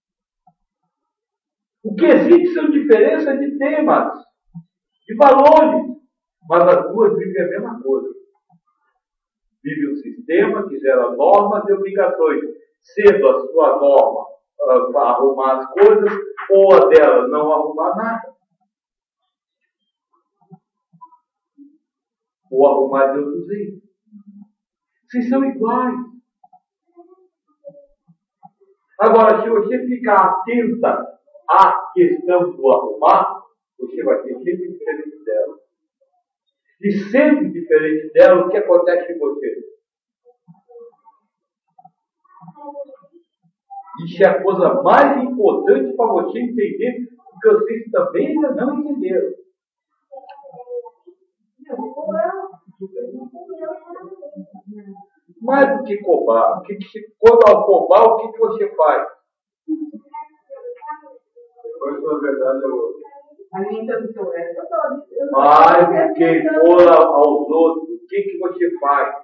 O que existe são diferenças de temas, de valores. Mas as duas vivem a mesma coisa. Vive um sistema que gera normas e obrigações. Sendo a sua norma uh, arrumar as coisas, ou a dela não arrumar nada. Ou arrumar de outro jeito. Vocês são iguais. Agora, se você ficar atenta à questão do arrumar, você vai ter sempre diferente dela. E sempre diferente dela, o que acontece com você? Isso é a coisa mais importante para você entender, porque vocês também ainda não entenderam. Mais do que cobrar, o que que, quando ao cobrar, o que, que você faz? Pois, na verdade, eu... Alimentando o seu ego. Mais do que for aos outros, o que, que você faz?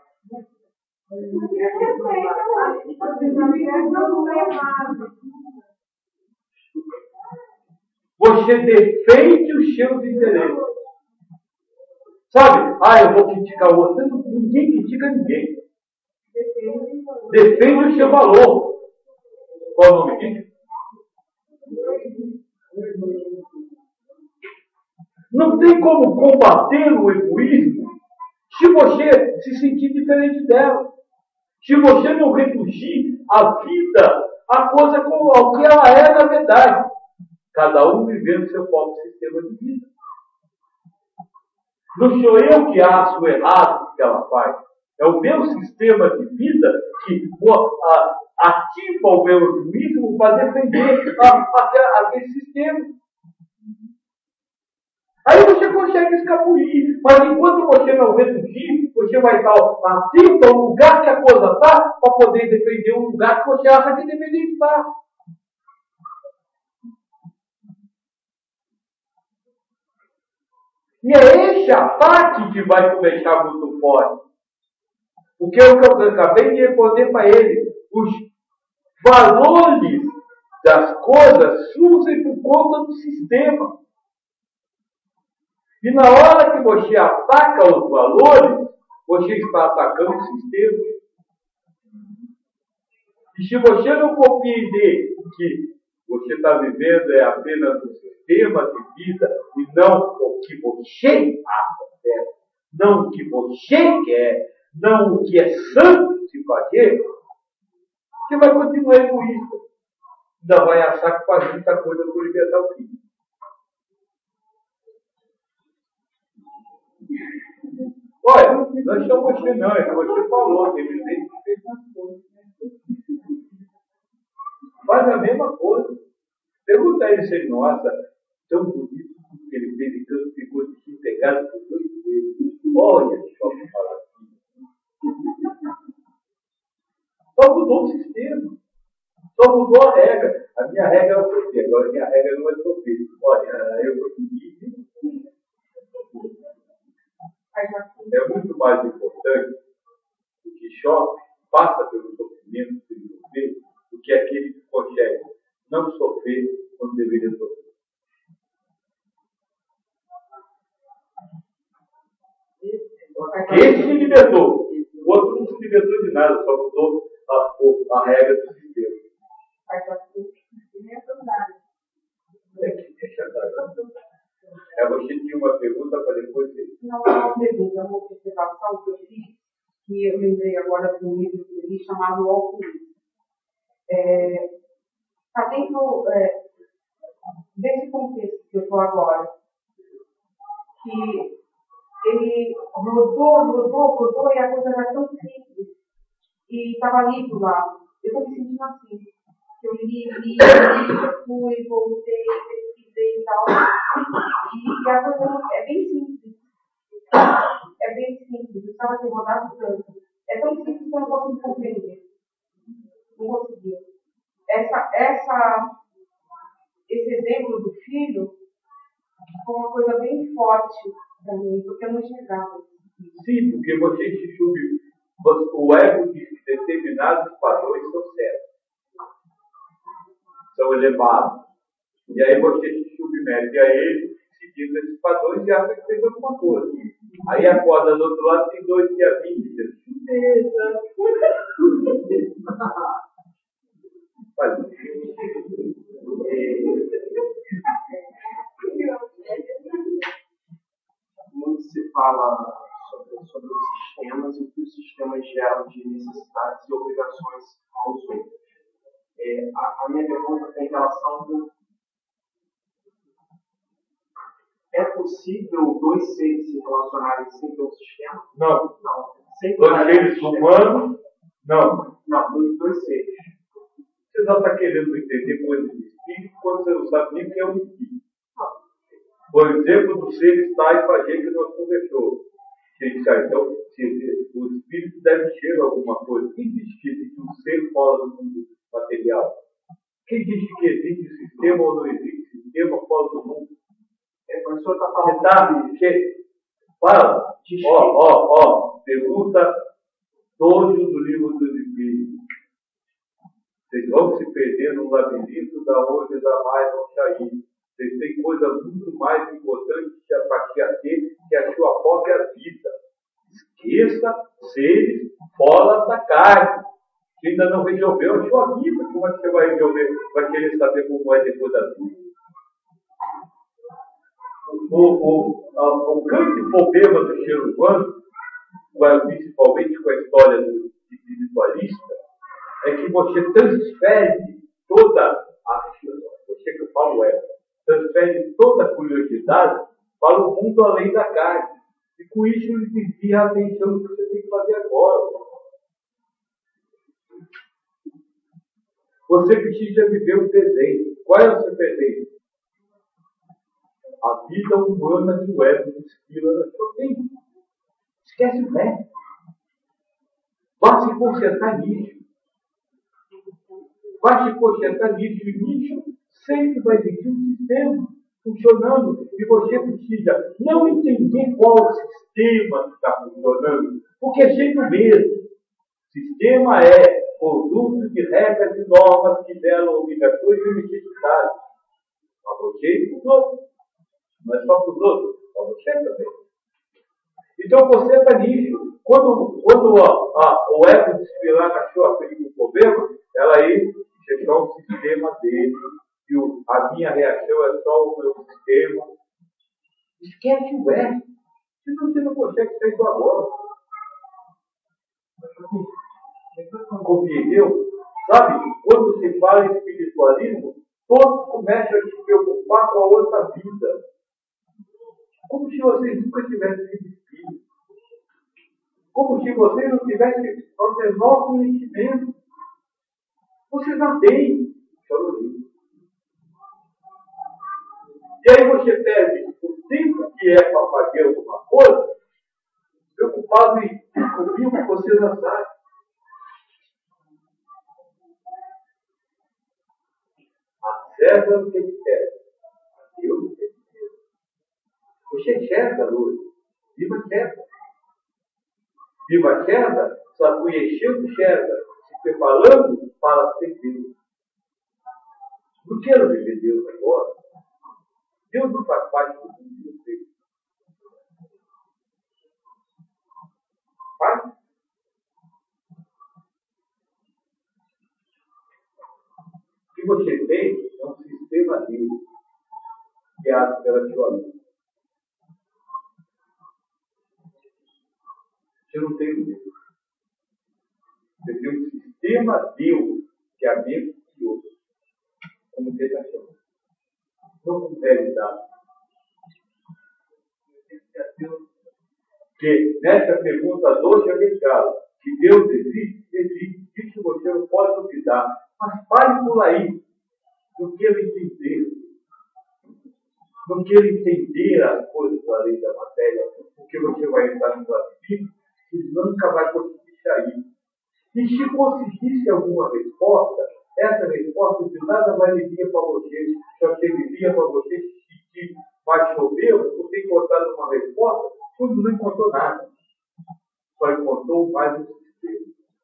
Você defende os seus interesses. Sabe? Ah, eu vou criticar o outro. Ninguém critica ninguém. Defende o seu valor. Qual é o nome disso? Não tem como combater o egoísmo se você se sentir diferente dela. Se você não reduzir a vida a coisa como ao que ela é na verdade. Cada um vivendo seu próprio sistema de vida. Não sou eu que acho errado o que ela faz. É o meu sistema de vida que a, ativa o meu egoísmo para defender a, a, aquele sistema. Aí você consegue escapulir. Mas enquanto você não reduzir, você vai estar atento ao lugar que a coisa está para poder defender o lugar que você acha que deveria estar. E é esse ataque que vai começar muito forte. Porque é o que eu acabei de responder para ele. Os valores das coisas surgem por conta do sistema. E na hora que você ataca os valores, você está atacando o sistema. E se você não compreender que você está vivendo é apenas um sistema de vida e não o que você acha, não o que você quer, não o que é santo de fazer, você vai continuar egoísta. Ainda vai achar que faz muita coisa por libertar o filho. Olha, nós estamos você não, é que você falou, tem gente que fez mais coisas. Faz a mesma coisa. Pergunta a ele se ele não acha tão bonito que ele fez e tanto ficou desempregado por dois meses. Olha só que fala aqui. Só mudou o sistema. Só mudou a regra. A minha regra é o sofrer, agora a minha regra não é sofrer. Olha, eu consegui. É muito mais importante o que chove, passa pelo sofrimento de sofrer, do que aquele que consegue não sofrer quando deveria sofrer. Esse se libertou. O outro não se libertou de nada, só mudou a, a regra do sistema. É que deixa É, você tinha uma pergunta para depois ter. Não é uma pergunta, é uma observação que eu fiz, que eu lembrei agora de um livro que eu li chamado O Alquimista. Está é, dentro é, desse contexto que eu estou agora, que ele rodou, rodou, rodou e a coisa era tão simples. E estava ali do lado. Eu estou me sentindo assim. Eu li, li, li, fui, voltei, pesquisei e tal. E a coisa é bem simples. É bem simples. Eu estava ter rodado tanto. É tão simples que eu não consigo compreender. Não conseguia. Essa, essa, esse exemplo do filho foi uma coisa bem forte para mim, porque eu não enxergava. Sim, porque você se subiu. O ego diz que determinados padrões são certos. São elevados. E aí você se submete a ele, seguindo esses padrões e acha que fez alguma coisa. Aí acorda do outro lado, tem dois dias vinte e diz, beleza. Faz muito se fala sobre, sobre os sistemas e o que os sistemas geram de necessidades e obrigações aos outros. É, a, a minha pergunta tem relação com: é possível dois seres se relacionarem sem ter um sistema? Não. Não. Sem dois seres humanos? Não. Não, dois, dois seres. Você só está querendo entender coisas de espírito quando você não sabe nem o que é um espírito. Por exemplo, do ser estar e fazer que nós conversamos. Então, se, o espírito deve ser alguma coisa. Quem diz que existe um ser fora do mundo material? Quem diz que existe sistema ou não existe sistema fora do mundo? É, o senhor está falando. Tá, que, fala. Ó, ó, ó. Pergunta dois do livro dos Espíritos. Vocês vão se perder num labirinto da onde jamais vão sair. Vocês têm coisa muito mais importante para ter, que a sua própria vida. Esqueça seres fora da carne. Você ainda não resolveu a sua vida. Como é que você vai resolver? Vai querer saber como é depois da vida? O, o, o, o grande problema do ser humano, principalmente com a história do espiritualista, é que você transfere toda a... Você que eu falo é... transfere toda a curiosidade para o mundo além da carne. E com isso ele desvia a atenção do que você tem que fazer agora. Você precisa viver o presente. Qual é o seu presente? A vida humana que o ego inspira na sua vida. Esquece o resto. Vá se concentrar nisso. Vá se concentrar nisso. E nisso sempre vai existir um sistema funcionando. E você precisa não entender qual o sistema que está funcionando, porque é sempre o mesmo. Sistema é conjunto de regras e normas que deram obrigações e necessidades. Para você e para os outros. Não é só para os outros. Para você também. Então você está nisso. Quando, quando a, a, o ego desfilar achou a um problema, ela aí chegou o sistema dele, e o, a minha reação é só o meu sistema. Esquece o ego. Senão você não consegue ser igual agora. Compreendeu? Sabe, quando se fala em espiritualismo, todos começam a se preocupar com a outra vida. Como se vocês nunca tivessem sido espíritos. Como se vocês não tivessem o menor conhecimento. Vocês não têm. E aí você perde o tempo que é para fazer alguma coisa, preocupado em descobrir o que você já sabe. A César o que ele quer. A Deus o que ele quer. Você enxerga a luz. Viva certa. Viva certa, só conhecendo enxerga, se preparando para ser Deus. Não quero viver Deus agora. Deus não faz parte do mundo de vocês. Faz? O que você tem é um sistema Deus guiado pela sua vida. Você não tem um Deus. Você tem um sistema Deus que é a mente de outro. Como você está chamando. Não com realidade. Porque nessa pergunta doce é legal. Que Deus existe, existe. Isso você não pode duvidar. Mas pare por aí. Não quero entender. Não quero entender as coisas da lei da matéria. Porque você vai entrar no labirinto e nunca vai conseguir sair. E se conseguisse alguma resposta, essa resposta de nada valeria para você. Só serviria para você sentir mais soberbo por ter encontrado uma resposta quando não encontrou nada. Só encontrou mais um sistema.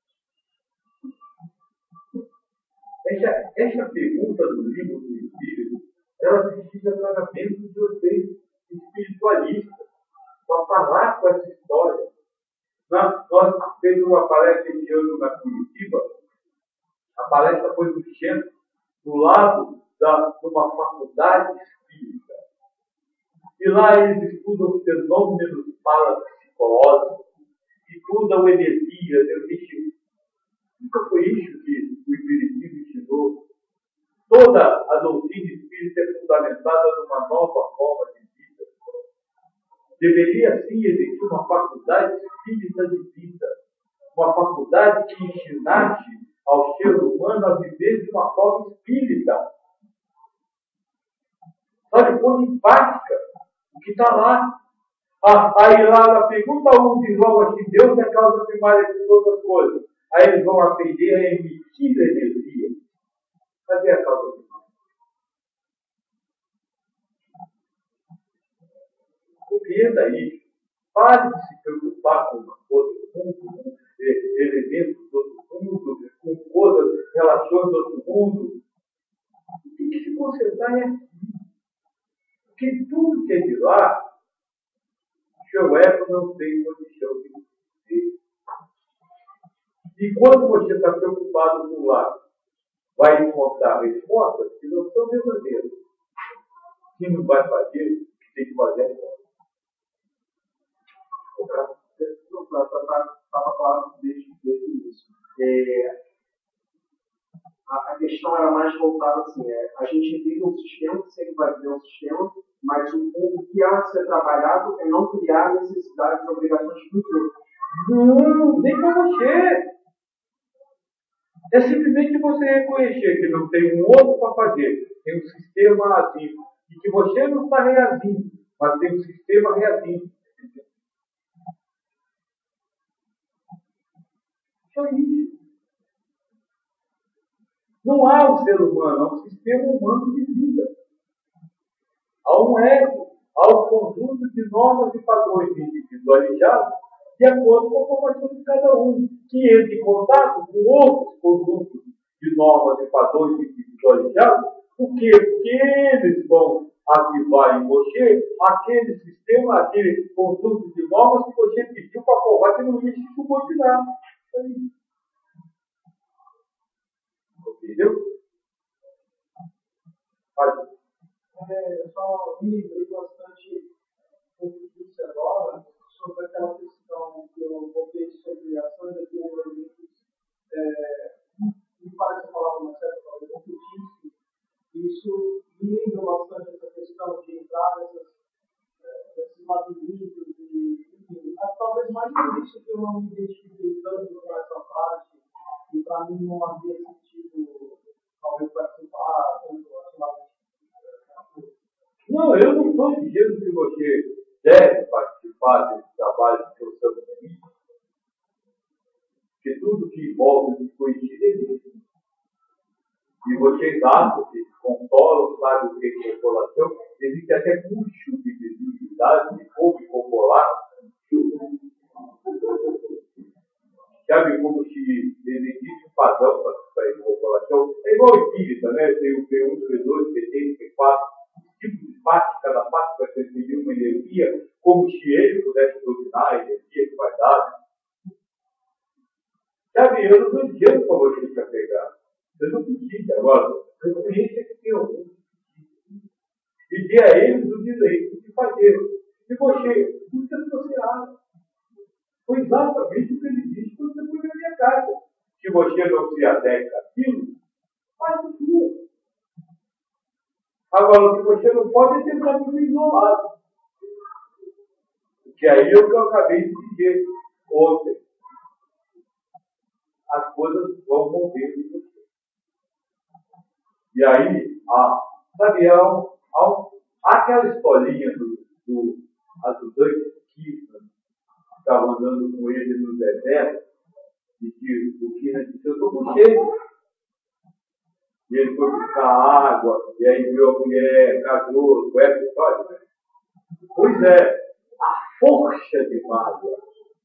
Essa, essa pergunta do livro do Espírito, ela precisa tratamento de vocês espiritualistas para falar com essa história. Nós, nós fizemos uma palestra esse ano na Curitiba. A palestra foi no centro, do lado da, de uma faculdade espírita. E lá eles estudam fenômenos parapsicológicos, estudam energias. Eu disse, nunca foi isso que o Espiritismo ensinou. Toda a doutrina espírita é fundamentada numa nova forma de vida. Deveria sim existir uma faculdade espírita de vida. Uma faculdade que ensinasse ao ser humano a viver de uma forma espírita. Sabe, pôr em prática o que está lá. Ah, aí lá na pergunta um diz logo assim, Deus é a causa primária de todas as coisas. Aí eles vão aprender a emitir energia. Cadê a causa primária? Compreenda isso. Pare de se preocupar com uma coisa do mundo, com elementos do outro mundo, com coisas, relações do outro mundo. Tem que se concentrar em aqui. Porque tudo que é de lá, o seu ego não tem condição de entender. E quando você está preocupado com lá, vai encontrar respostas que não são verdadeiras. Que não vai fazer o que tem que fazer agora. Estava claro desde, desde o início. É, a, a questão era mais voltada assim, é, a gente vive um sistema, sempre vai viver um sistema, mas o, o que há a ser trabalhado é não criar necessidades e obrigações para os outros. Não, nem para você. É simplesmente você reconhecer que não tem um outro para fazer, tem um sistema agindo, e que você não está reagindo, mas tem um sistema reagindo. Só isso. Não há um ser humano, há um sistema humano de vida. Há um ego, há um conjunto de normas e padrões individualizados de acordo com a formação de cada um, que entra em contato com outros conjuntos de normas e padrões individualizados. Por quê? Porque eles vão ativar em você aquele sistema, aquele conjunto de normas que você pediu para provar que não ia se subordinar. Entendeu? Vai. É, eu só me lembrei bastante disso agora, sobre aquela questão que eu botei sobre a Sandra de elementos. É, me parece falar uma certa coisa que eu disse. Isso me lembra bastante essa questão de entrar nessas, é, nesses labirintos e, enfim, talvez mais por isso que eu não me identifiquei tanto com essa parte e para mim não havia sentido talvez participar tanto ativamente. Não, eu não estou dizendo que você deve participar desse trabalho do seu santo amigo, porque tudo que envolve o desconhecido é isso. E vocês acham que controlam, sabe o que é incorporação? Existe até curso de visibilidade de como incorporar. Sabe como se existe um padrão para a incorporação? É igual ao espírita, né? Tem o P um, P dois, P três, P quatro, tipo de parte, cada parte vai receber uma energia, como se ele pudesse dominar a energia que vai dar. Sabe, eu não estou dizendo para você se apegar. Eu não precisa agora. Reconheça que tem algum. E dê a eles o direito de fazer. E você, o que você acha? Foi exatamente o que ele disse quando você foi na minha casa. Se você não se adequa àquilo, faz o que. Agora, o que você não pode é tentar viver isolado. Que aí é o que eu acabei de dizer ontem. As coisas vão mover de você. E aí, ah, sabe, há, um, há, um, há aquela historinha do, do ajudante Kina, que estava andando com ele no deserto, e que o Kina disse, eu estou com sede. E ele foi buscar água, e aí viu a mulher, casou, com essa história. Pois é, a força de Maia,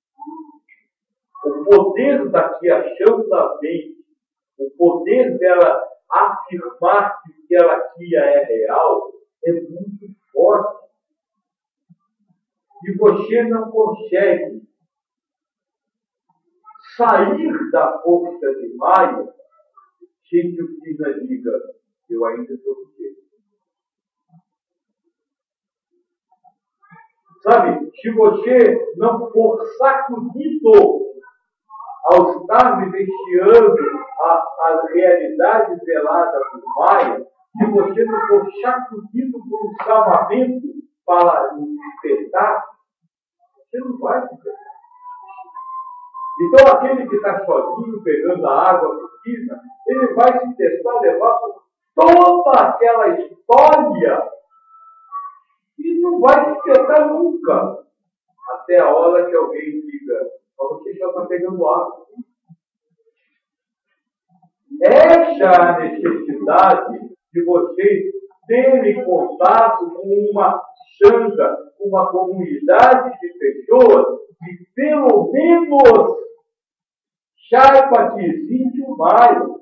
o poder da criação da mente, o poder dela afirmar que o que ela cria é real, é muito forte. E você não consegue sair da força de Maia sem que o Kina diga, eu ainda estou com você. Sabe, se você não for sacudido ao estar vivenciando a, a realidade velada por Maia, se você não for sacudido por um chamamento para o despertar, você não vai despertar. Então, aquele que está sozinho, pegando a água piscina, ele vai se testar, levar por toda aquela história e não vai despertar nunca. Até a hora que alguém diga, mas você já está pegando água. Essa é a necessidade de vocês terem contato com uma sanga, uma comunidade de pessoas que pelo menos saiba que existe um Maia.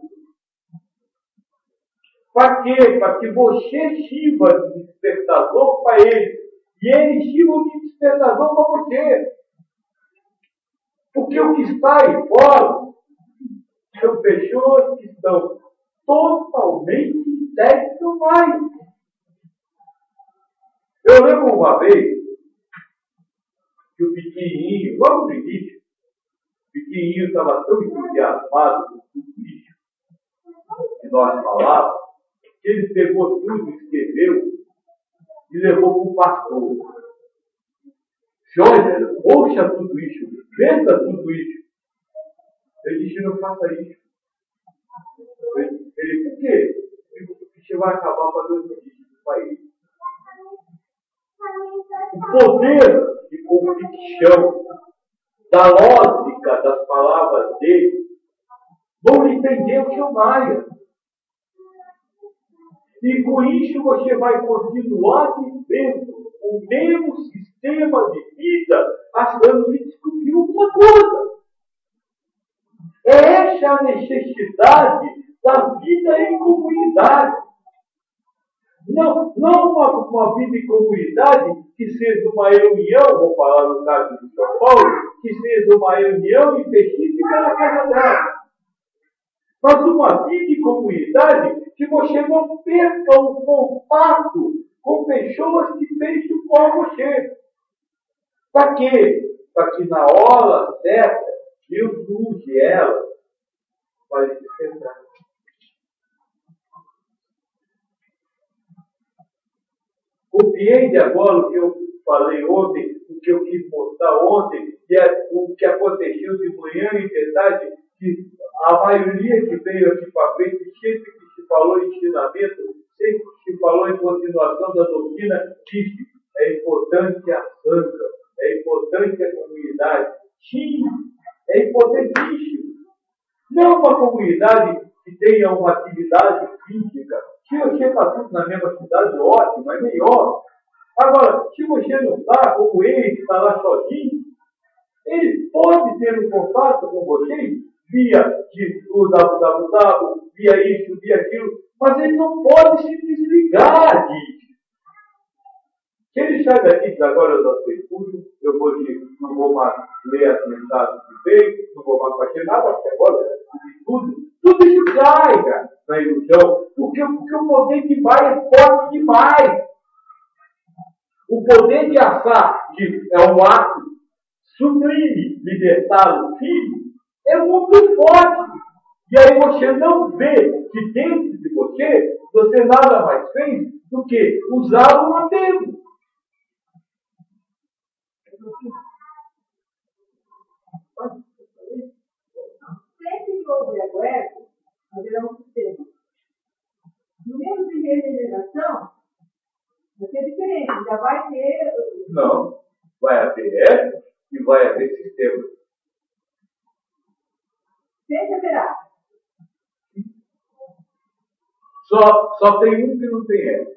Para quê? Para que você sirva de despertador para eles e eles sirvam de despertador para você. Porque o que está aí fora são pessoas que estão totalmente ideias do Maia. Eu lembro uma vez que o pequenininho, logo no início, o pequenininho estava tão entusiasmado com tudo isso que nós falávamos, que ele pegou tudo, escreveu e levou para o pastor. Olha, ouça tudo isso, venda tudo isso. Ele disse, não faça isso. Ele, ele por quê? Porque você vai acabar fazendo isso no país. O poder de convicção, da lógica das palavras dele, vão entender o que é o Maia. E com isso você vai continuar vivendo o mesmo sistema de vida, achando que descobriu alguma coisa. É essa a necessidade da vida em comunidade. Não, não uma, uma vida em comunidade que seja uma reunião, vou falar no caso de São Paulo, que seja uma reunião específica na casa dela. Mas uma vida em comunidade que você não perca o contato com pessoas que pensam como você. Para quê? Para que na hora certa Deus use ela para despertar. Compreende agora o que eu falei ontem, o que eu quis mostrar ontem, e é o que aconteceu de manhã e de tarde, que a maioria que veio aqui para frente, sempre que se falou em ensinamento, sempre que se falou em continuação da doutrina, disse, é importante a santa, é importante a comunidade. Sim, é importantíssimo. Não uma comunidade que tenha uma atividade física. Se você está tudo na mesma cidade, ótimo, é melhor. Agora, se você não está, como ele, que está lá sozinho, ele pode ter um contato com vocês via de, o www, via isso, via aquilo, mas ele não pode se desligar disso. Se ele sai daqui e diz, agora eu já sei tudo, eu vou de, não vou mais ler as mensagens que veio, não vou mais fazer nada, porque agora é tudo, tudo isso cai, cara, na ilusão, porque, porque o poder que vai é forte demais. O poder de achar que é um ato sublime, libertar o filho, é muito forte. E aí você não vê que dentro de você, você nada mais fez do que usar um apego. Sempre que houver o ego, haverá um sistema. No mesmo de regeneração, vai ser diferente, já vai ter. Não, vai haver ego e vai haver sistema. Sempre haverá. Só, só tem um que não tem ego.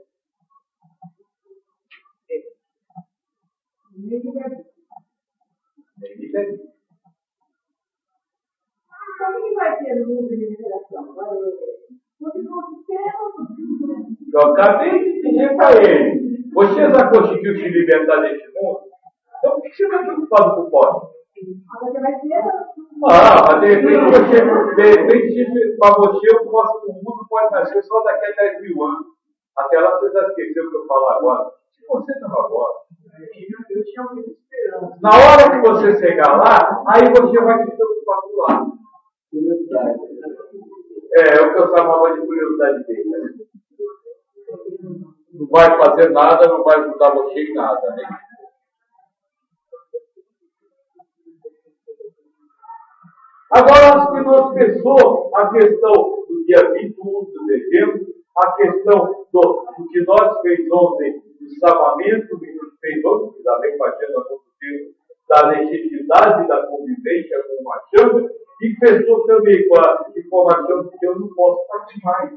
Nem de Brasil. Nem de Brasil. Então, o que vai ter no mundo de regeneração? Vai continuar o sistema? Eu acabei de dizer para ele, você já conseguiu se libertar desse mundo? Então por que você está preocupado com o pobre? Agora vai ter. Ah, mas de repente você, de repente, para você o próximo mundo pode nascer só daqui a dez mil anos. Até lá você já esqueceu o que eu falo agora. Se você não agora. Eu tinha muita esperança. Na hora que você chegar lá, aí você vai se preocupar com o lado. Curiosidade. É, é o que eu chamava de curiosidade dele. Né? Não vai fazer nada, não vai ajudar você em nada, né? Agora, acho que nós pensou a questão do dia vinte e um de dezembro, a questão do, do que nós fez ontem, do salvamento, que nos fez ontem, que também fazendo há muito tempo, da necessidade da convivência com uma chama, e pensou também com a informação de que eu não posso partir mais.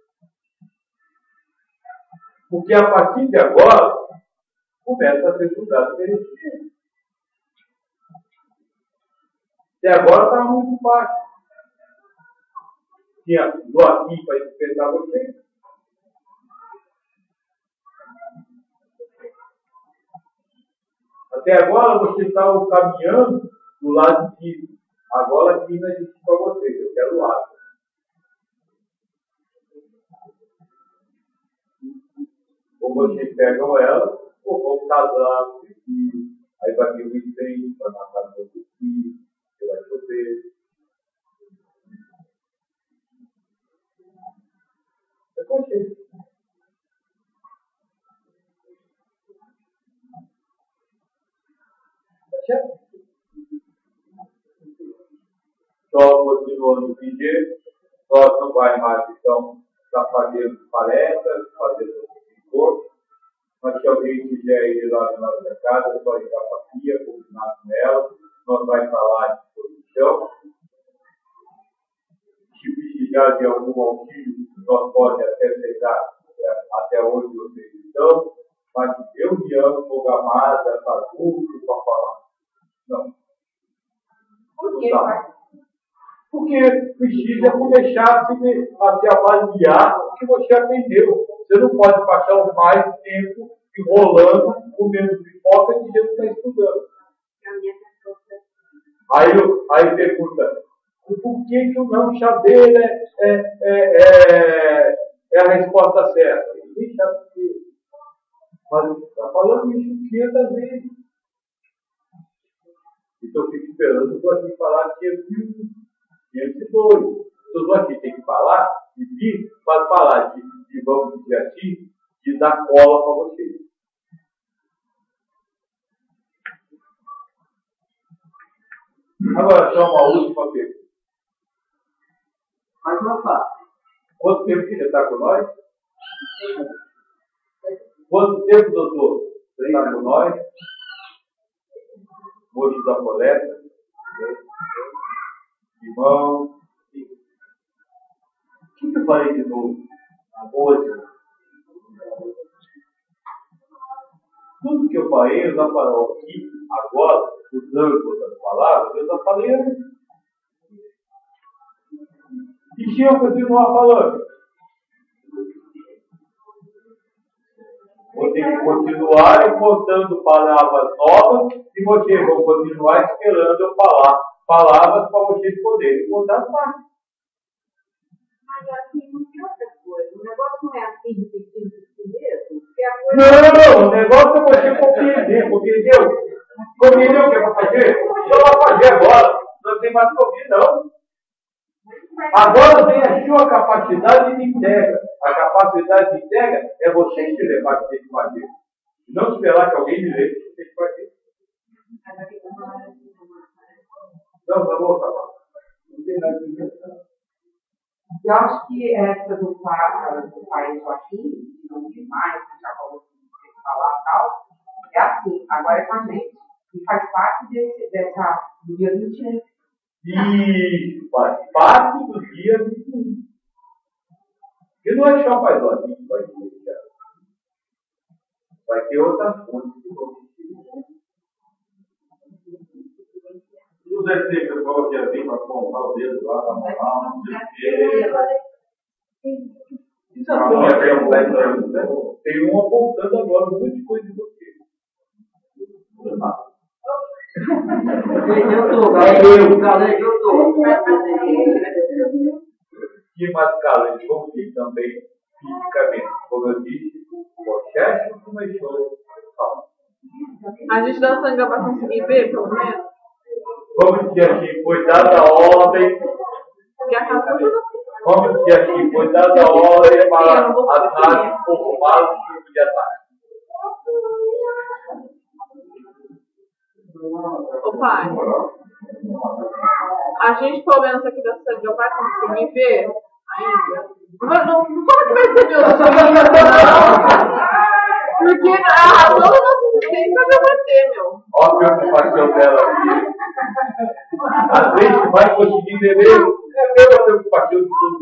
Porque a partir de agora, começa a ser julgado merecimento. Até agora está muito fácil. Tinha Joaquim para despertar você. Até agora você estava caminhando do lado de Cristo. Agora aqui não existe para vocês, eu quero o lado. Ou vocês pegam ela, ou vão casar com o filho. Aí vai ter um incêndio para matar o seu filho. Você vai chover. É consciente. Tá certo? Só continuando viver, nós não vai mais, então, estar fazendo palestras, fazendo curso, mas se alguém quiser ir lá na nossa casa, é só ligar para a Pia, combinar com ela, nós vamos estar lá à disposição. Se precisar de algum auxílio, nós podemos até chegar até onde vocês estão, mas eu me amo, vou gamada, para público, para falar. Não. Por que, pai? Porque precisa começar a se, a se avaliar o que você aprendeu. Você não pode passar mais tempo enrolando, comendo pipoca e dizendo que está estudando. Aí, aí pergunta, por que, que o não saber é, é, é, é, é a resposta certa? Ninguém sabe por quê. Mas está falando isso quinhentas vezes. Então eu fico esperando, eu estou aqui falar quinhentos e dois. Eu estou aqui, tem que falar, e vir para falar de, de, vamos dizer assim, de dar cola para vocês. Agora, só uma última pergunta. Mais uma fase. Quanto tempo que você está com nós? Quanto tempo, doutor? Você está com nós? Moço da coleta? Irmão? O que eu falei de novo? Hoje. Tudo que eu falei, eu já falei aqui, agora, usando outras palavras, eu já falei antes. E se eu continuar falando? Vou ter que continuar encontrando palavras novas e vocês vão continuar esperando eu falar palavras para vocês poderem encontrar mais. Mas assim, não tem outra coisa. O negócio não é assim, repetindo assim mesmo. Não, o negócio é você compreender, compreendeu? Compreendeu o que é para fazer? Só para fazer agora. Não tem mais que ouvir, não. Agora vem a sua capacidade de entrega. A capacidade de entrega é você se levar que tem que fazer. Não esperar que alguém me lembre que tem que fazer. Não, não vou acabar. Não tem nada de inventar. Eu acho que essa do pai, do pai Joaquim, não demais, já falou que tem que falar e tal, é assim, agora é com a gente. E faz parte desse, dessa, do dia vinte e um. Isso, faz parte do dia vinte e um. E não é só mais Joaquim que vai ter. Vai ter outras fontes que vão ter. E os E T que falou que ia vir para apontar o dedo lá, na mão, não sei o quê. Isso é tem um apontando agora um monte de coisa de você. Eu tô, galera, eu, galera, eu tô. Que mascarante conflito também fisicamente. Como eu disse, o chefe começou a A gente dá sangue para conseguir ver, pelo menos. Vamos dizer assim, foi dada a ordem. Que a casa não. Vamos dizer assim, foi dada a ordem para as naves formarem o grupo de ataque. Ô pai, a gente pelo menos aqui da sangue vai conseguir ver ainda. Não, não, não fala que vai ser meu não. Porque a razão da nossa existência vai manter, meu. Olha a preocupação dela aqui. Às vezes vai conseguir beber, é a mesma preocupação de todo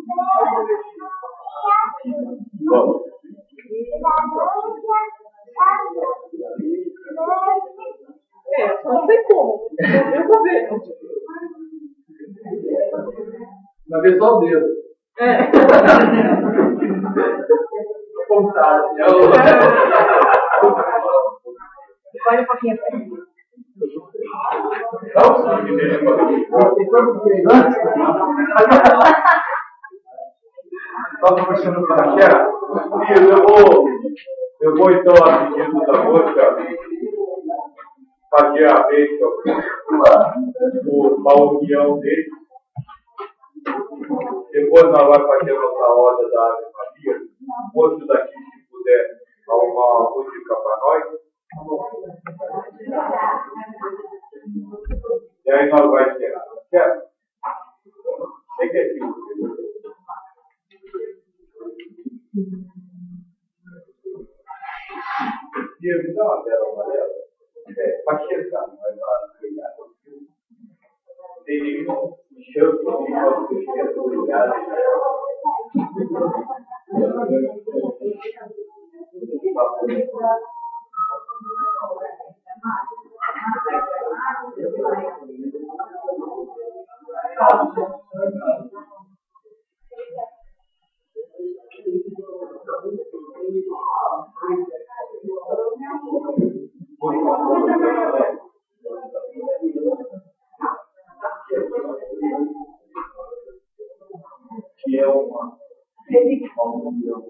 mundo. Vamos. É, só não sei como. Eu vou ver. Vai ver só o dedo. É. Contado. Olha um pouquinho para mim. Não, sim, Estava conversando com a Xera, eu vou, eu vou então a pedido da moça fazer a bênção para a união dele. Depois nós vamos fazer a nossa roda da Ave Maria. O moço daqui, se puder, arrumar uma música para nós. E aí nós vamos encerrar. Certo? Tem que aqui. E me dá uma tela amarela. É, para chegar, não é para pegar. Tem nenhum chão que não pode ser obrigado. que é uma união.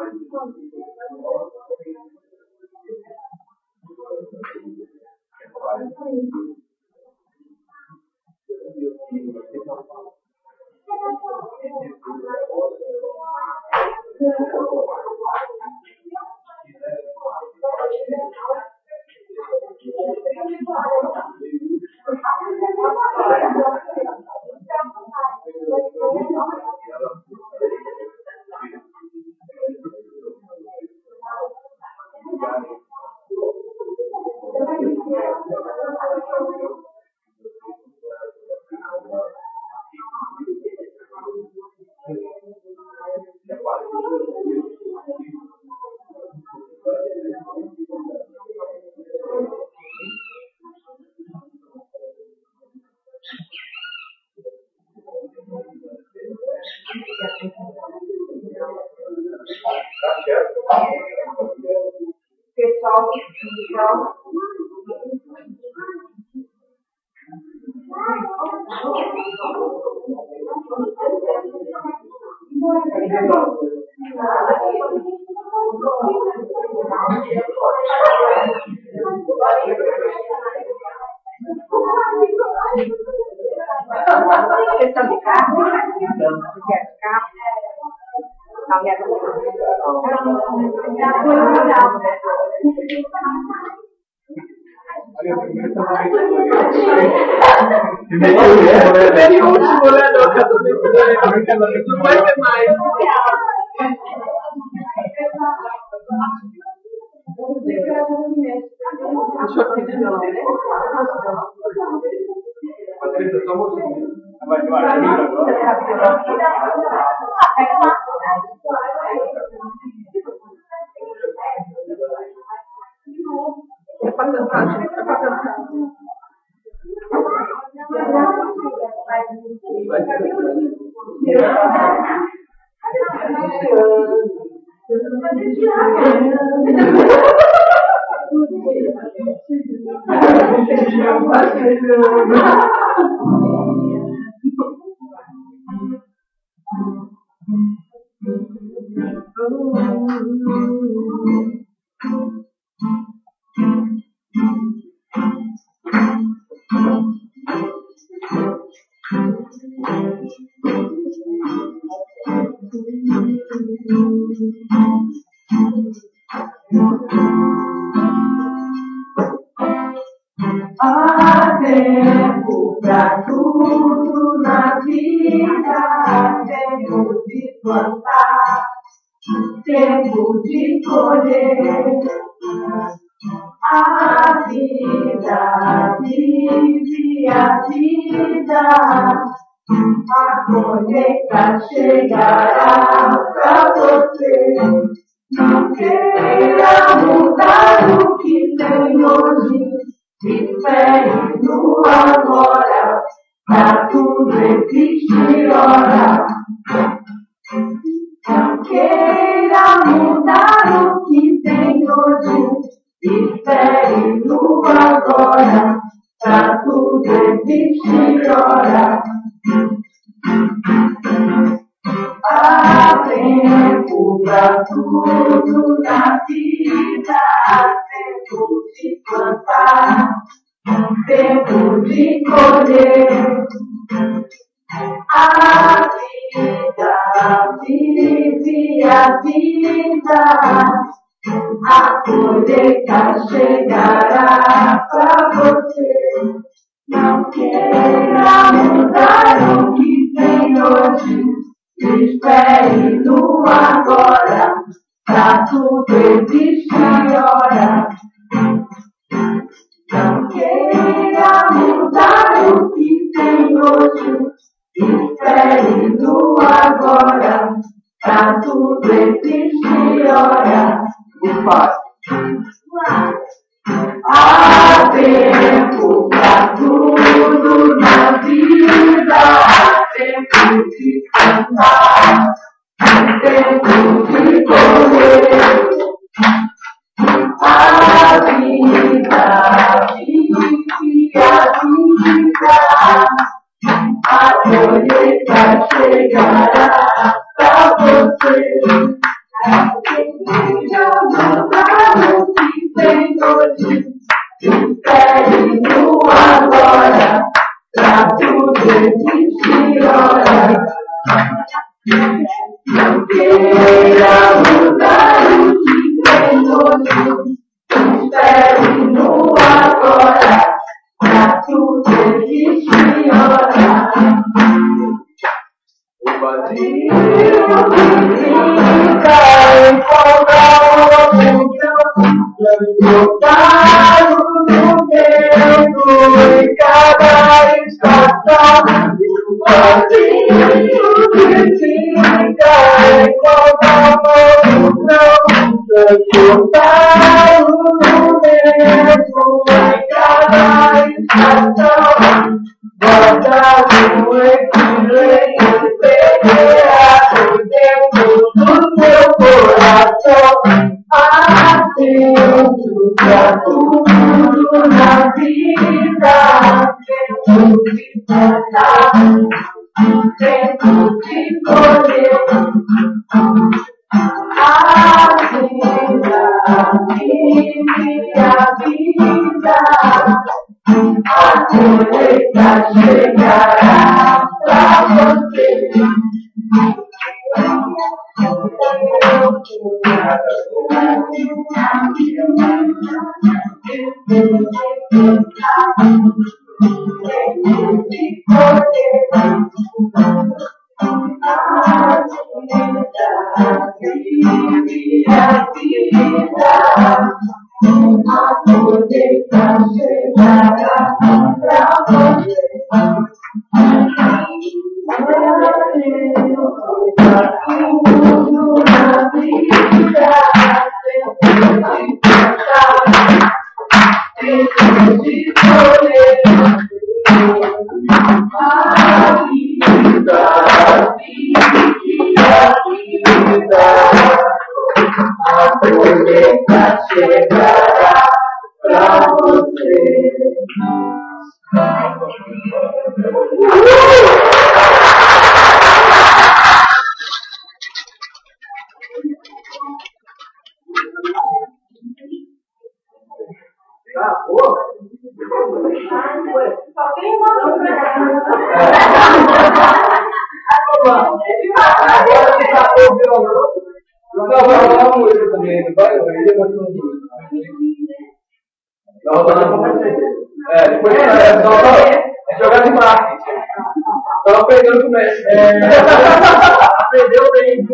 Pessoal, pessoal. Questão de carro? Quer de carro? Alguém Primeiro e último, né? Não vai ter mais. Patrícia, só você. Vai, vai, agora. É pra cantar, gente. É pra cantar. Há tempo pra tudo na vida, tempo de plantar, tempo de colher. A vida vive a vida, a colheita chegará pra você. Não queira mudar o que tem hoje, espere no agora, pra tudo existe hora. Não queira mudar o que tem hoje, espere no agora, pra tudo existe hora. Há tempo pra tudo na vida, há tempo de plantar, tempo de colher. A vida vive a vida, a colheita chegará pra você. Não queira mudar o que tem hoje, espere no agora, pra tudo existe hora. Não queira mudar o que tem hoje, espere no agora, pra tudo existe hora. Muito fácil. Há tempo pra tudo na vida, há tempo de cantar, tempo de correr. A vida vive a vida, a colheita chegará pra você. É, depois é só jogar de marketing. Estava aprendendo com o mestre. Aprendeu bem.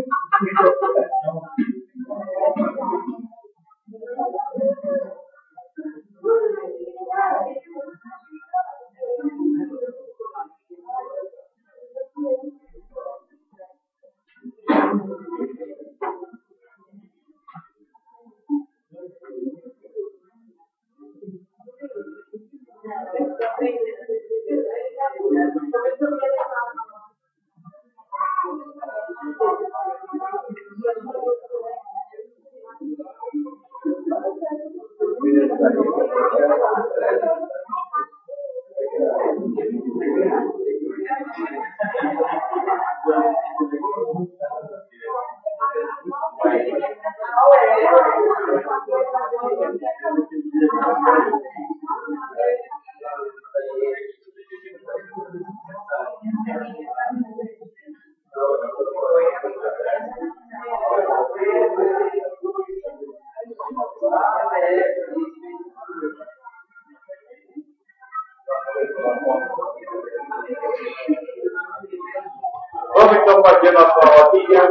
Vamos então fazer nossa rodinha.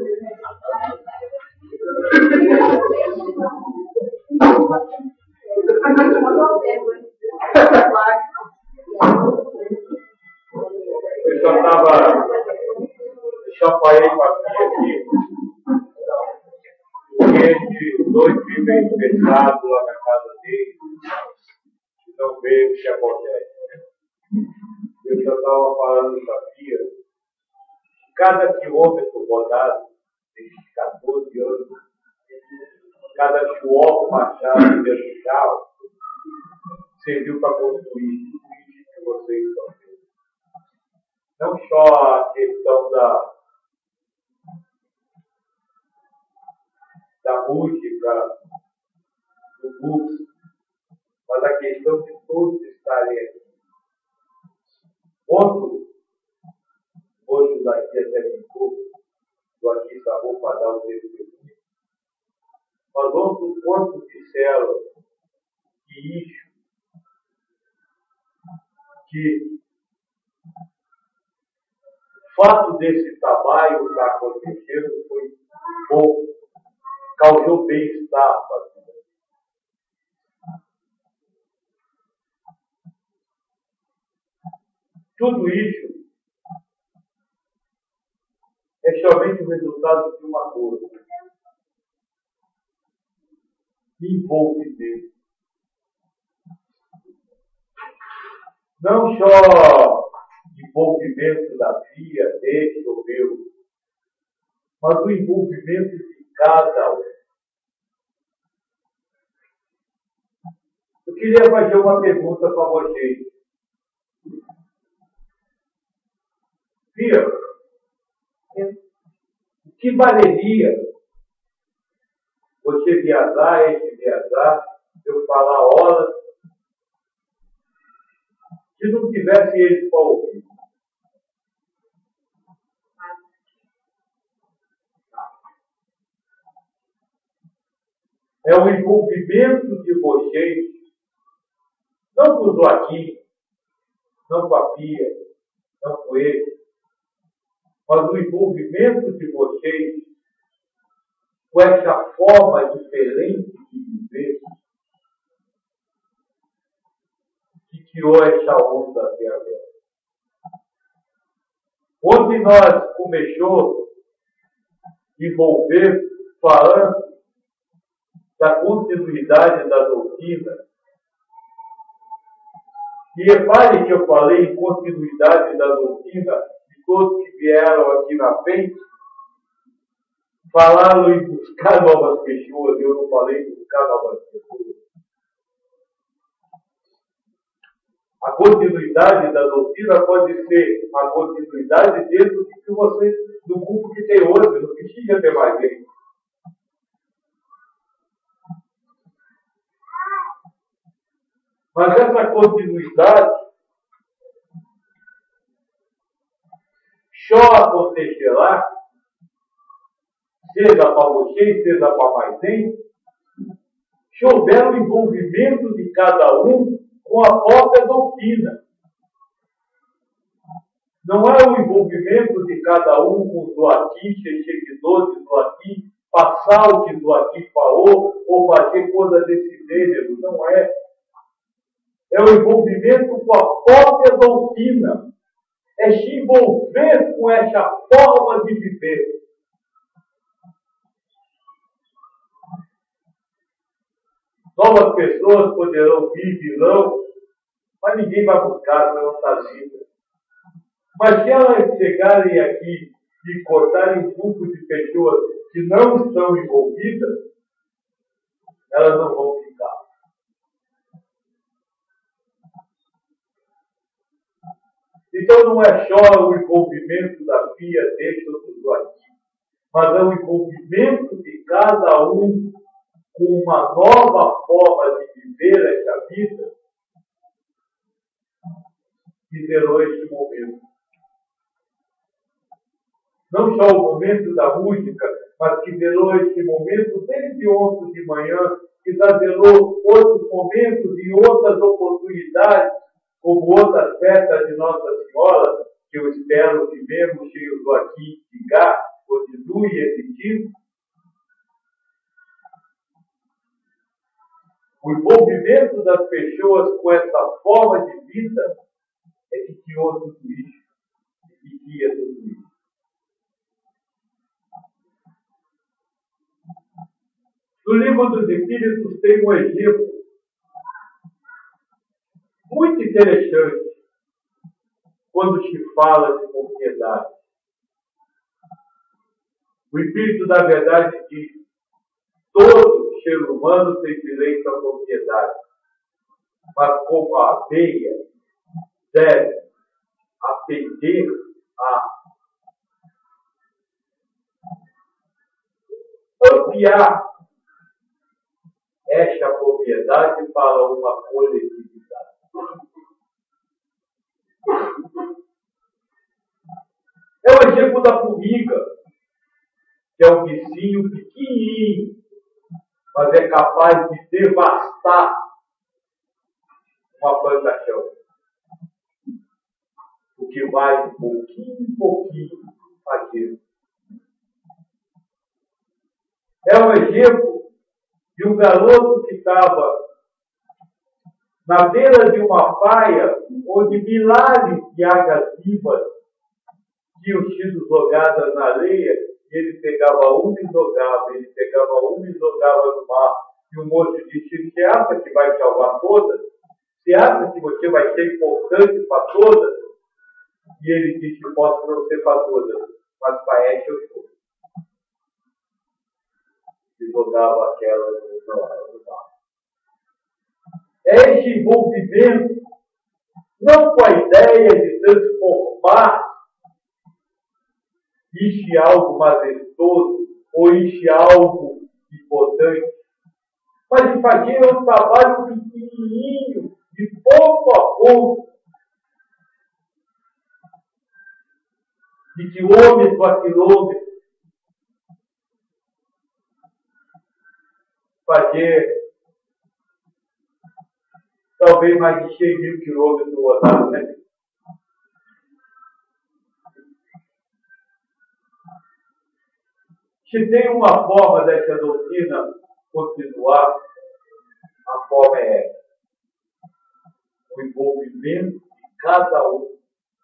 Eu só estava. Só parei com a filha aqui. Porque de noite vem pesado lá na casa dele. E não vê o que acontece. Eu só estava falando com a filha. Cada quilômetro rodado, desde quatorze anos, cada chuoco machado vertical serviu para construir tudo isso que vocês estão vendo. Não só a questão da, da música, do blues, mas a questão de todos estarem aqui. Outro, hoje daqui até ficou, estou aqui acabou para dar o testemunho. Mas outro quanto disseram que isso, que o fato desse trabalho estar acontecendo foi bom, causou bem-estar para a vida. Tudo isso é somente o resultado de uma coisa. envolvimento. Não só envolvimento da Bia, desse ou meu, mas o envolvimento de cada um. Eu queria fazer uma pergunta para vocês. Bia, o que valeria você viajar, esse viajar, eu falar horas, se não tivesse ele para ouvir? É o envolvimento de vocês, não com o Joaquim, não com a Pia, não com ele, mas o envolvimento de vocês com essa forma diferente de viver que tirou essa onda até agora. Onde nós começamos a envolver, falando da continuidade da doutrina, e repare que eu falei em continuidade da doutrina, de todos que vieram aqui na frente, falaram em buscar novas pessoas, eu não falei em buscar novas pessoas. A continuidade da doutrina pode ser a continuidade dentro do que você, do grupo que tem hoje, não precisa ter mais gente. Mas essa continuidade só acontecerá, seja para vocês, seja para mais gente, se houver o envolvimento de cada um com a própria doutrina. Não é o envolvimento de cada um com o Joaquim, ser seguidor de Joaquim, passar o que Joaquim falou, ou fazer coisa desse gênero. Não é. É o envolvimento com a própria doutrina. É se envolver com essa forma de viver. Novas pessoas poderão vir, virão, mas ninguém vai buscar, não está viva. Mas se elas chegarem aqui e encontrarem um grupo de pessoas que não estão envolvidas, elas não vão ficar. Então não é só o envolvimento da Pia, deste ou do Joaquim, mas é o envolvimento de cada um com uma nova forma de viver essa vida que gerou este momento. Não só o momento da música, mas que gerou este momento desde ontem de manhã, que já gerou outros momentos e outras oportunidades, como outras festas de Nossa Senhora, que eu espero que mesmo cheio do aqui ligar, continue existindo. O envolvimento das pessoas com essa forma de vida é que criou tudo isso, que guia tudo isso. No livro dos Espíritos tem um exemplo muito interessante quando se fala de propriedade. O Espírito da Verdade diz: todo ser humano tem direito à propriedade, mas como a abelha deve aprender a ampliar esta propriedade para uma coletividade. É o exemplo da formiga, que é um bichinho pequenininho, mas é capaz de devastar uma plantação. O que vai de pouquinho em pouquinho fazer. É um exemplo de um garoto que estava na beira de uma praia onde milhares de águas vivas tinham sido jogadas na areia, e ele pegava uma e jogava, ele pegava uma e jogava no mar, E o moço disse, você acha que vai salvar todas? Você acha que você vai ser importante para todas? E ele disse, posso não ser para todas, mas para essa eu sou. E jogava aquela no mar. Este envolvimento, não com a ideia de transformar isso em algo majestoso ou isso em algo importante, mas de fazer um trabalho pequenininho, de pouco a pouco, de quilômetro a quilômetro, fazer talvez mais de cem mil quilômetros rodados, né? Se tem uma forma dessa doutrina continuar, a forma é essa. O envolvimento de cada um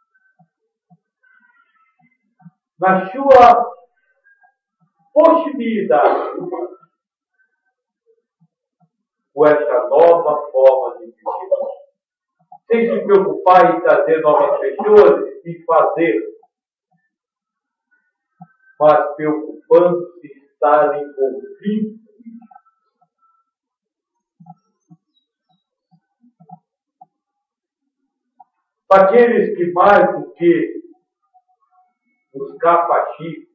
na sua possibilidade com essa nova forma de viver. Sem se preocupar em trazer novas pessoas e fazer, mas preocupando-se em estar envolvido. Para aqueles que mais do que buscar paixão,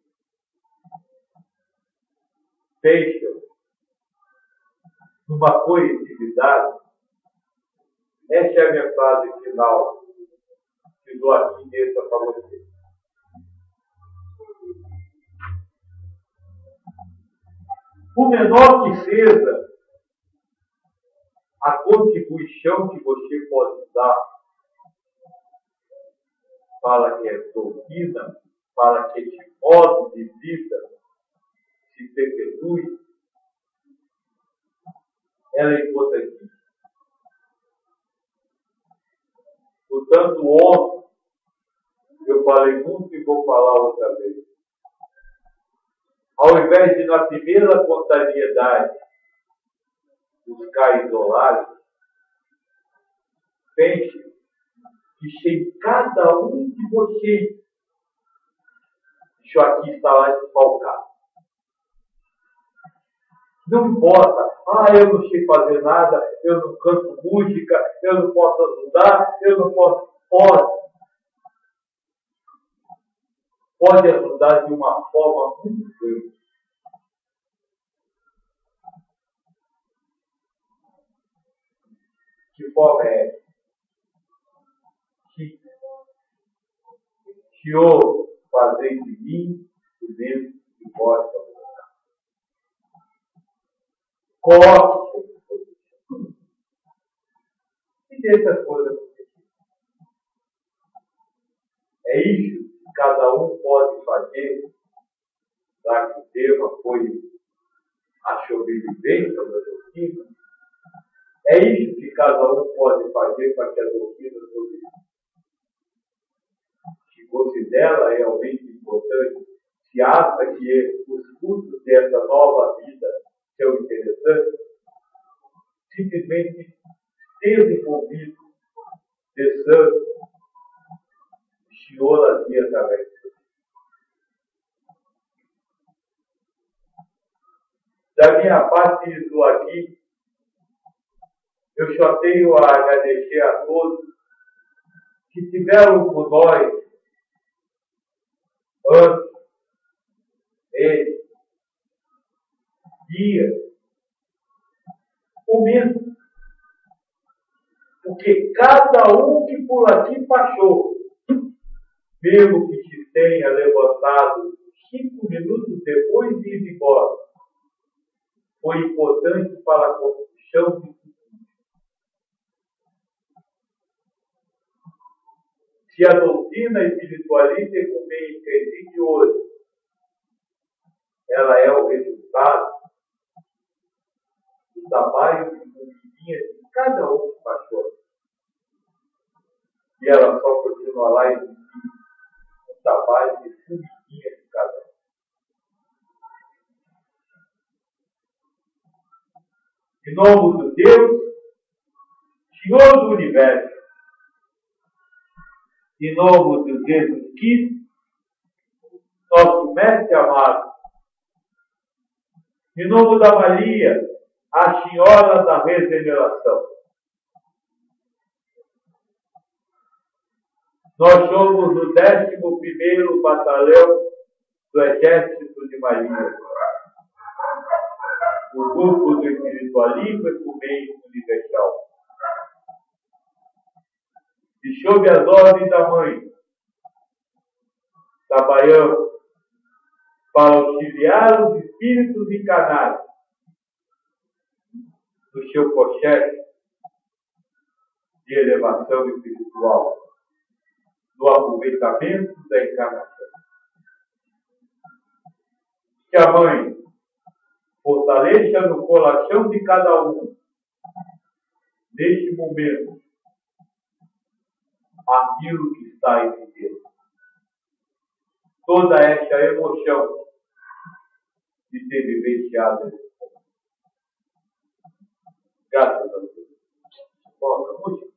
fecham numa coletividade, essa é a minha frase final, que dou aqui dentro para você. Por menor que seja a contribuição que você pode dar para que a doutrina, para que esse modo de vida se perpetue, ela é importantíssima. Portanto, ontem, eu falei muito e vou falar outra vez. Ao invés de, na primeira contrariedade, buscar isolar, pense que sem cada um de vocês, isso aqui está lá desfalcado. Não importa, ah, eu não sei fazer nada, eu não canto música, eu não posso ajudar, eu não posso. Pode. Pode ajudar de uma forma muito grande. Que forma é essa? Que Senhor, fazei de mim o mesmo que vós fazei. Corte e deixa as coisas acontecer. É isso que cada um pode fazer para que o tema foi a sobrevivência da doutrina. É isso que cada um pode fazer para que a doutrina sobreviva. Se considera realmente importante, se acha que os frutos dessa nova vida são interessantes, simplesmente esteja envolvido, deixando o Senhor agir através de você. Da minha parte, isso aqui, eu só tenho a agradecer a todos que tiveram com nós antes, eles, dias, o mesmo. Porque cada um que por aqui passou, mesmo que se tenha levantado cinco minutos depois de ir embora, foi importante para a construção de tudo. Se a doutrina espiritualista ecumênica existe hoje, ela é o resultado do trabalho de formiguinha de cada um que passou. E ela só continua lá e existe um trabalho de formiguinha de cada um. Em nome de Deus, Senhor do Universo, em nome de Jesus Cristo, nosso Mestre amado, em nome da Maria, a Senhora da Regeneração. Nós somos o décimo primeiro Batalhão do Exército de Maria, o grupo do espiritualismo ecumênico universal. E sob as ordens da Mãe, trabalhamos para auxiliar os espíritos encarnados no seu processo de elevação espiritual, do aproveitamento da encarnação. Que a Mãe fortaleça no coração de cada um, neste momento, aquilo que está em Deus. Toda essa emoção de ter vivenciado esse momento. Graças a Deus. Posso, música?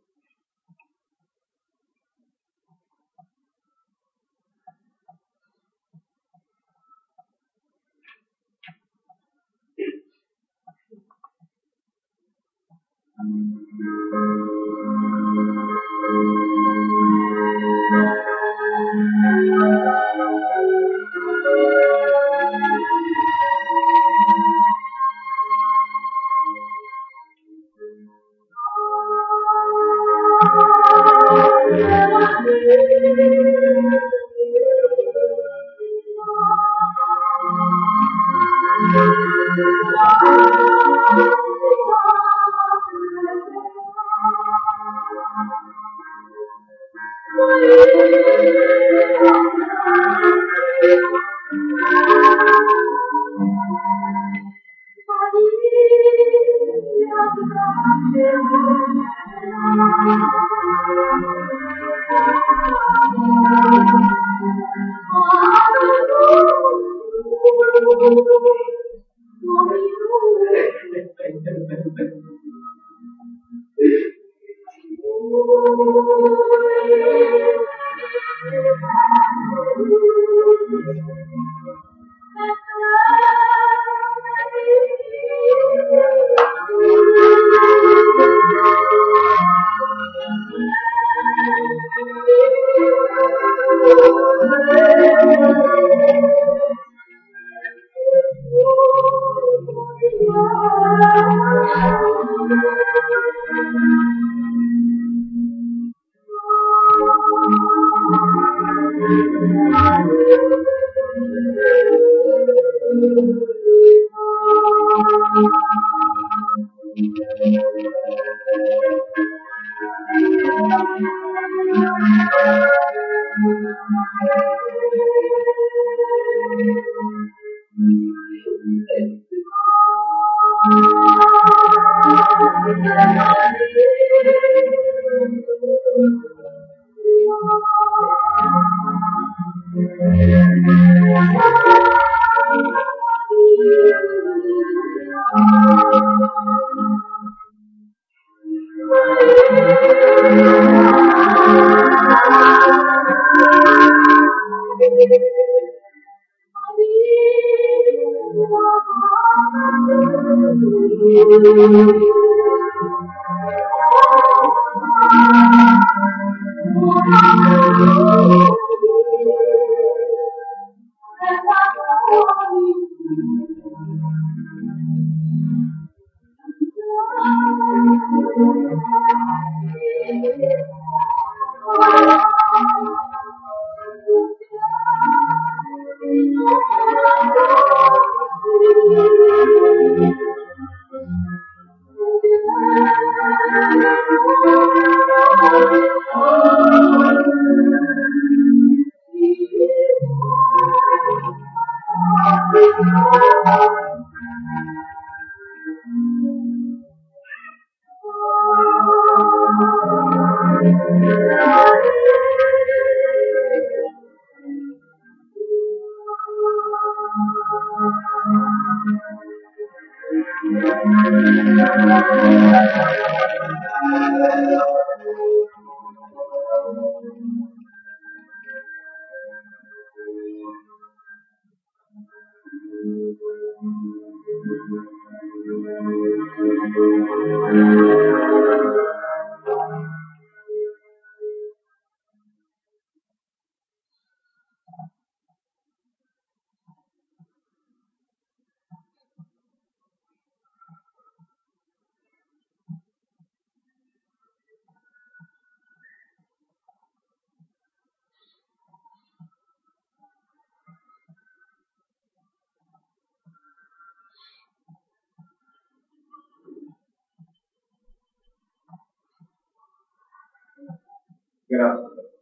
Graças a Deus.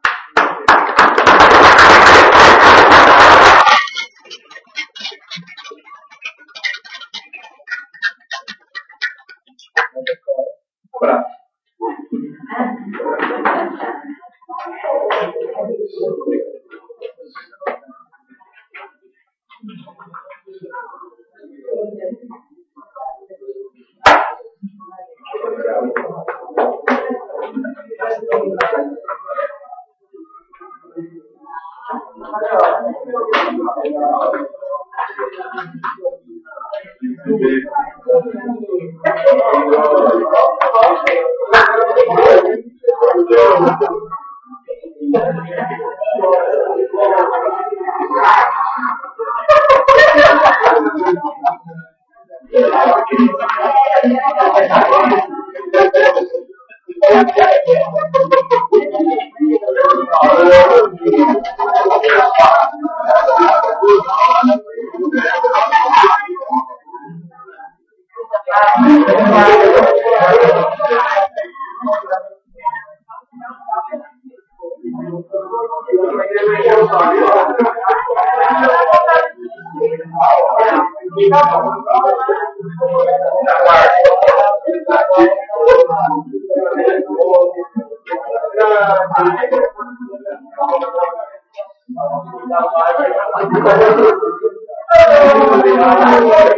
Abraço. Thank you.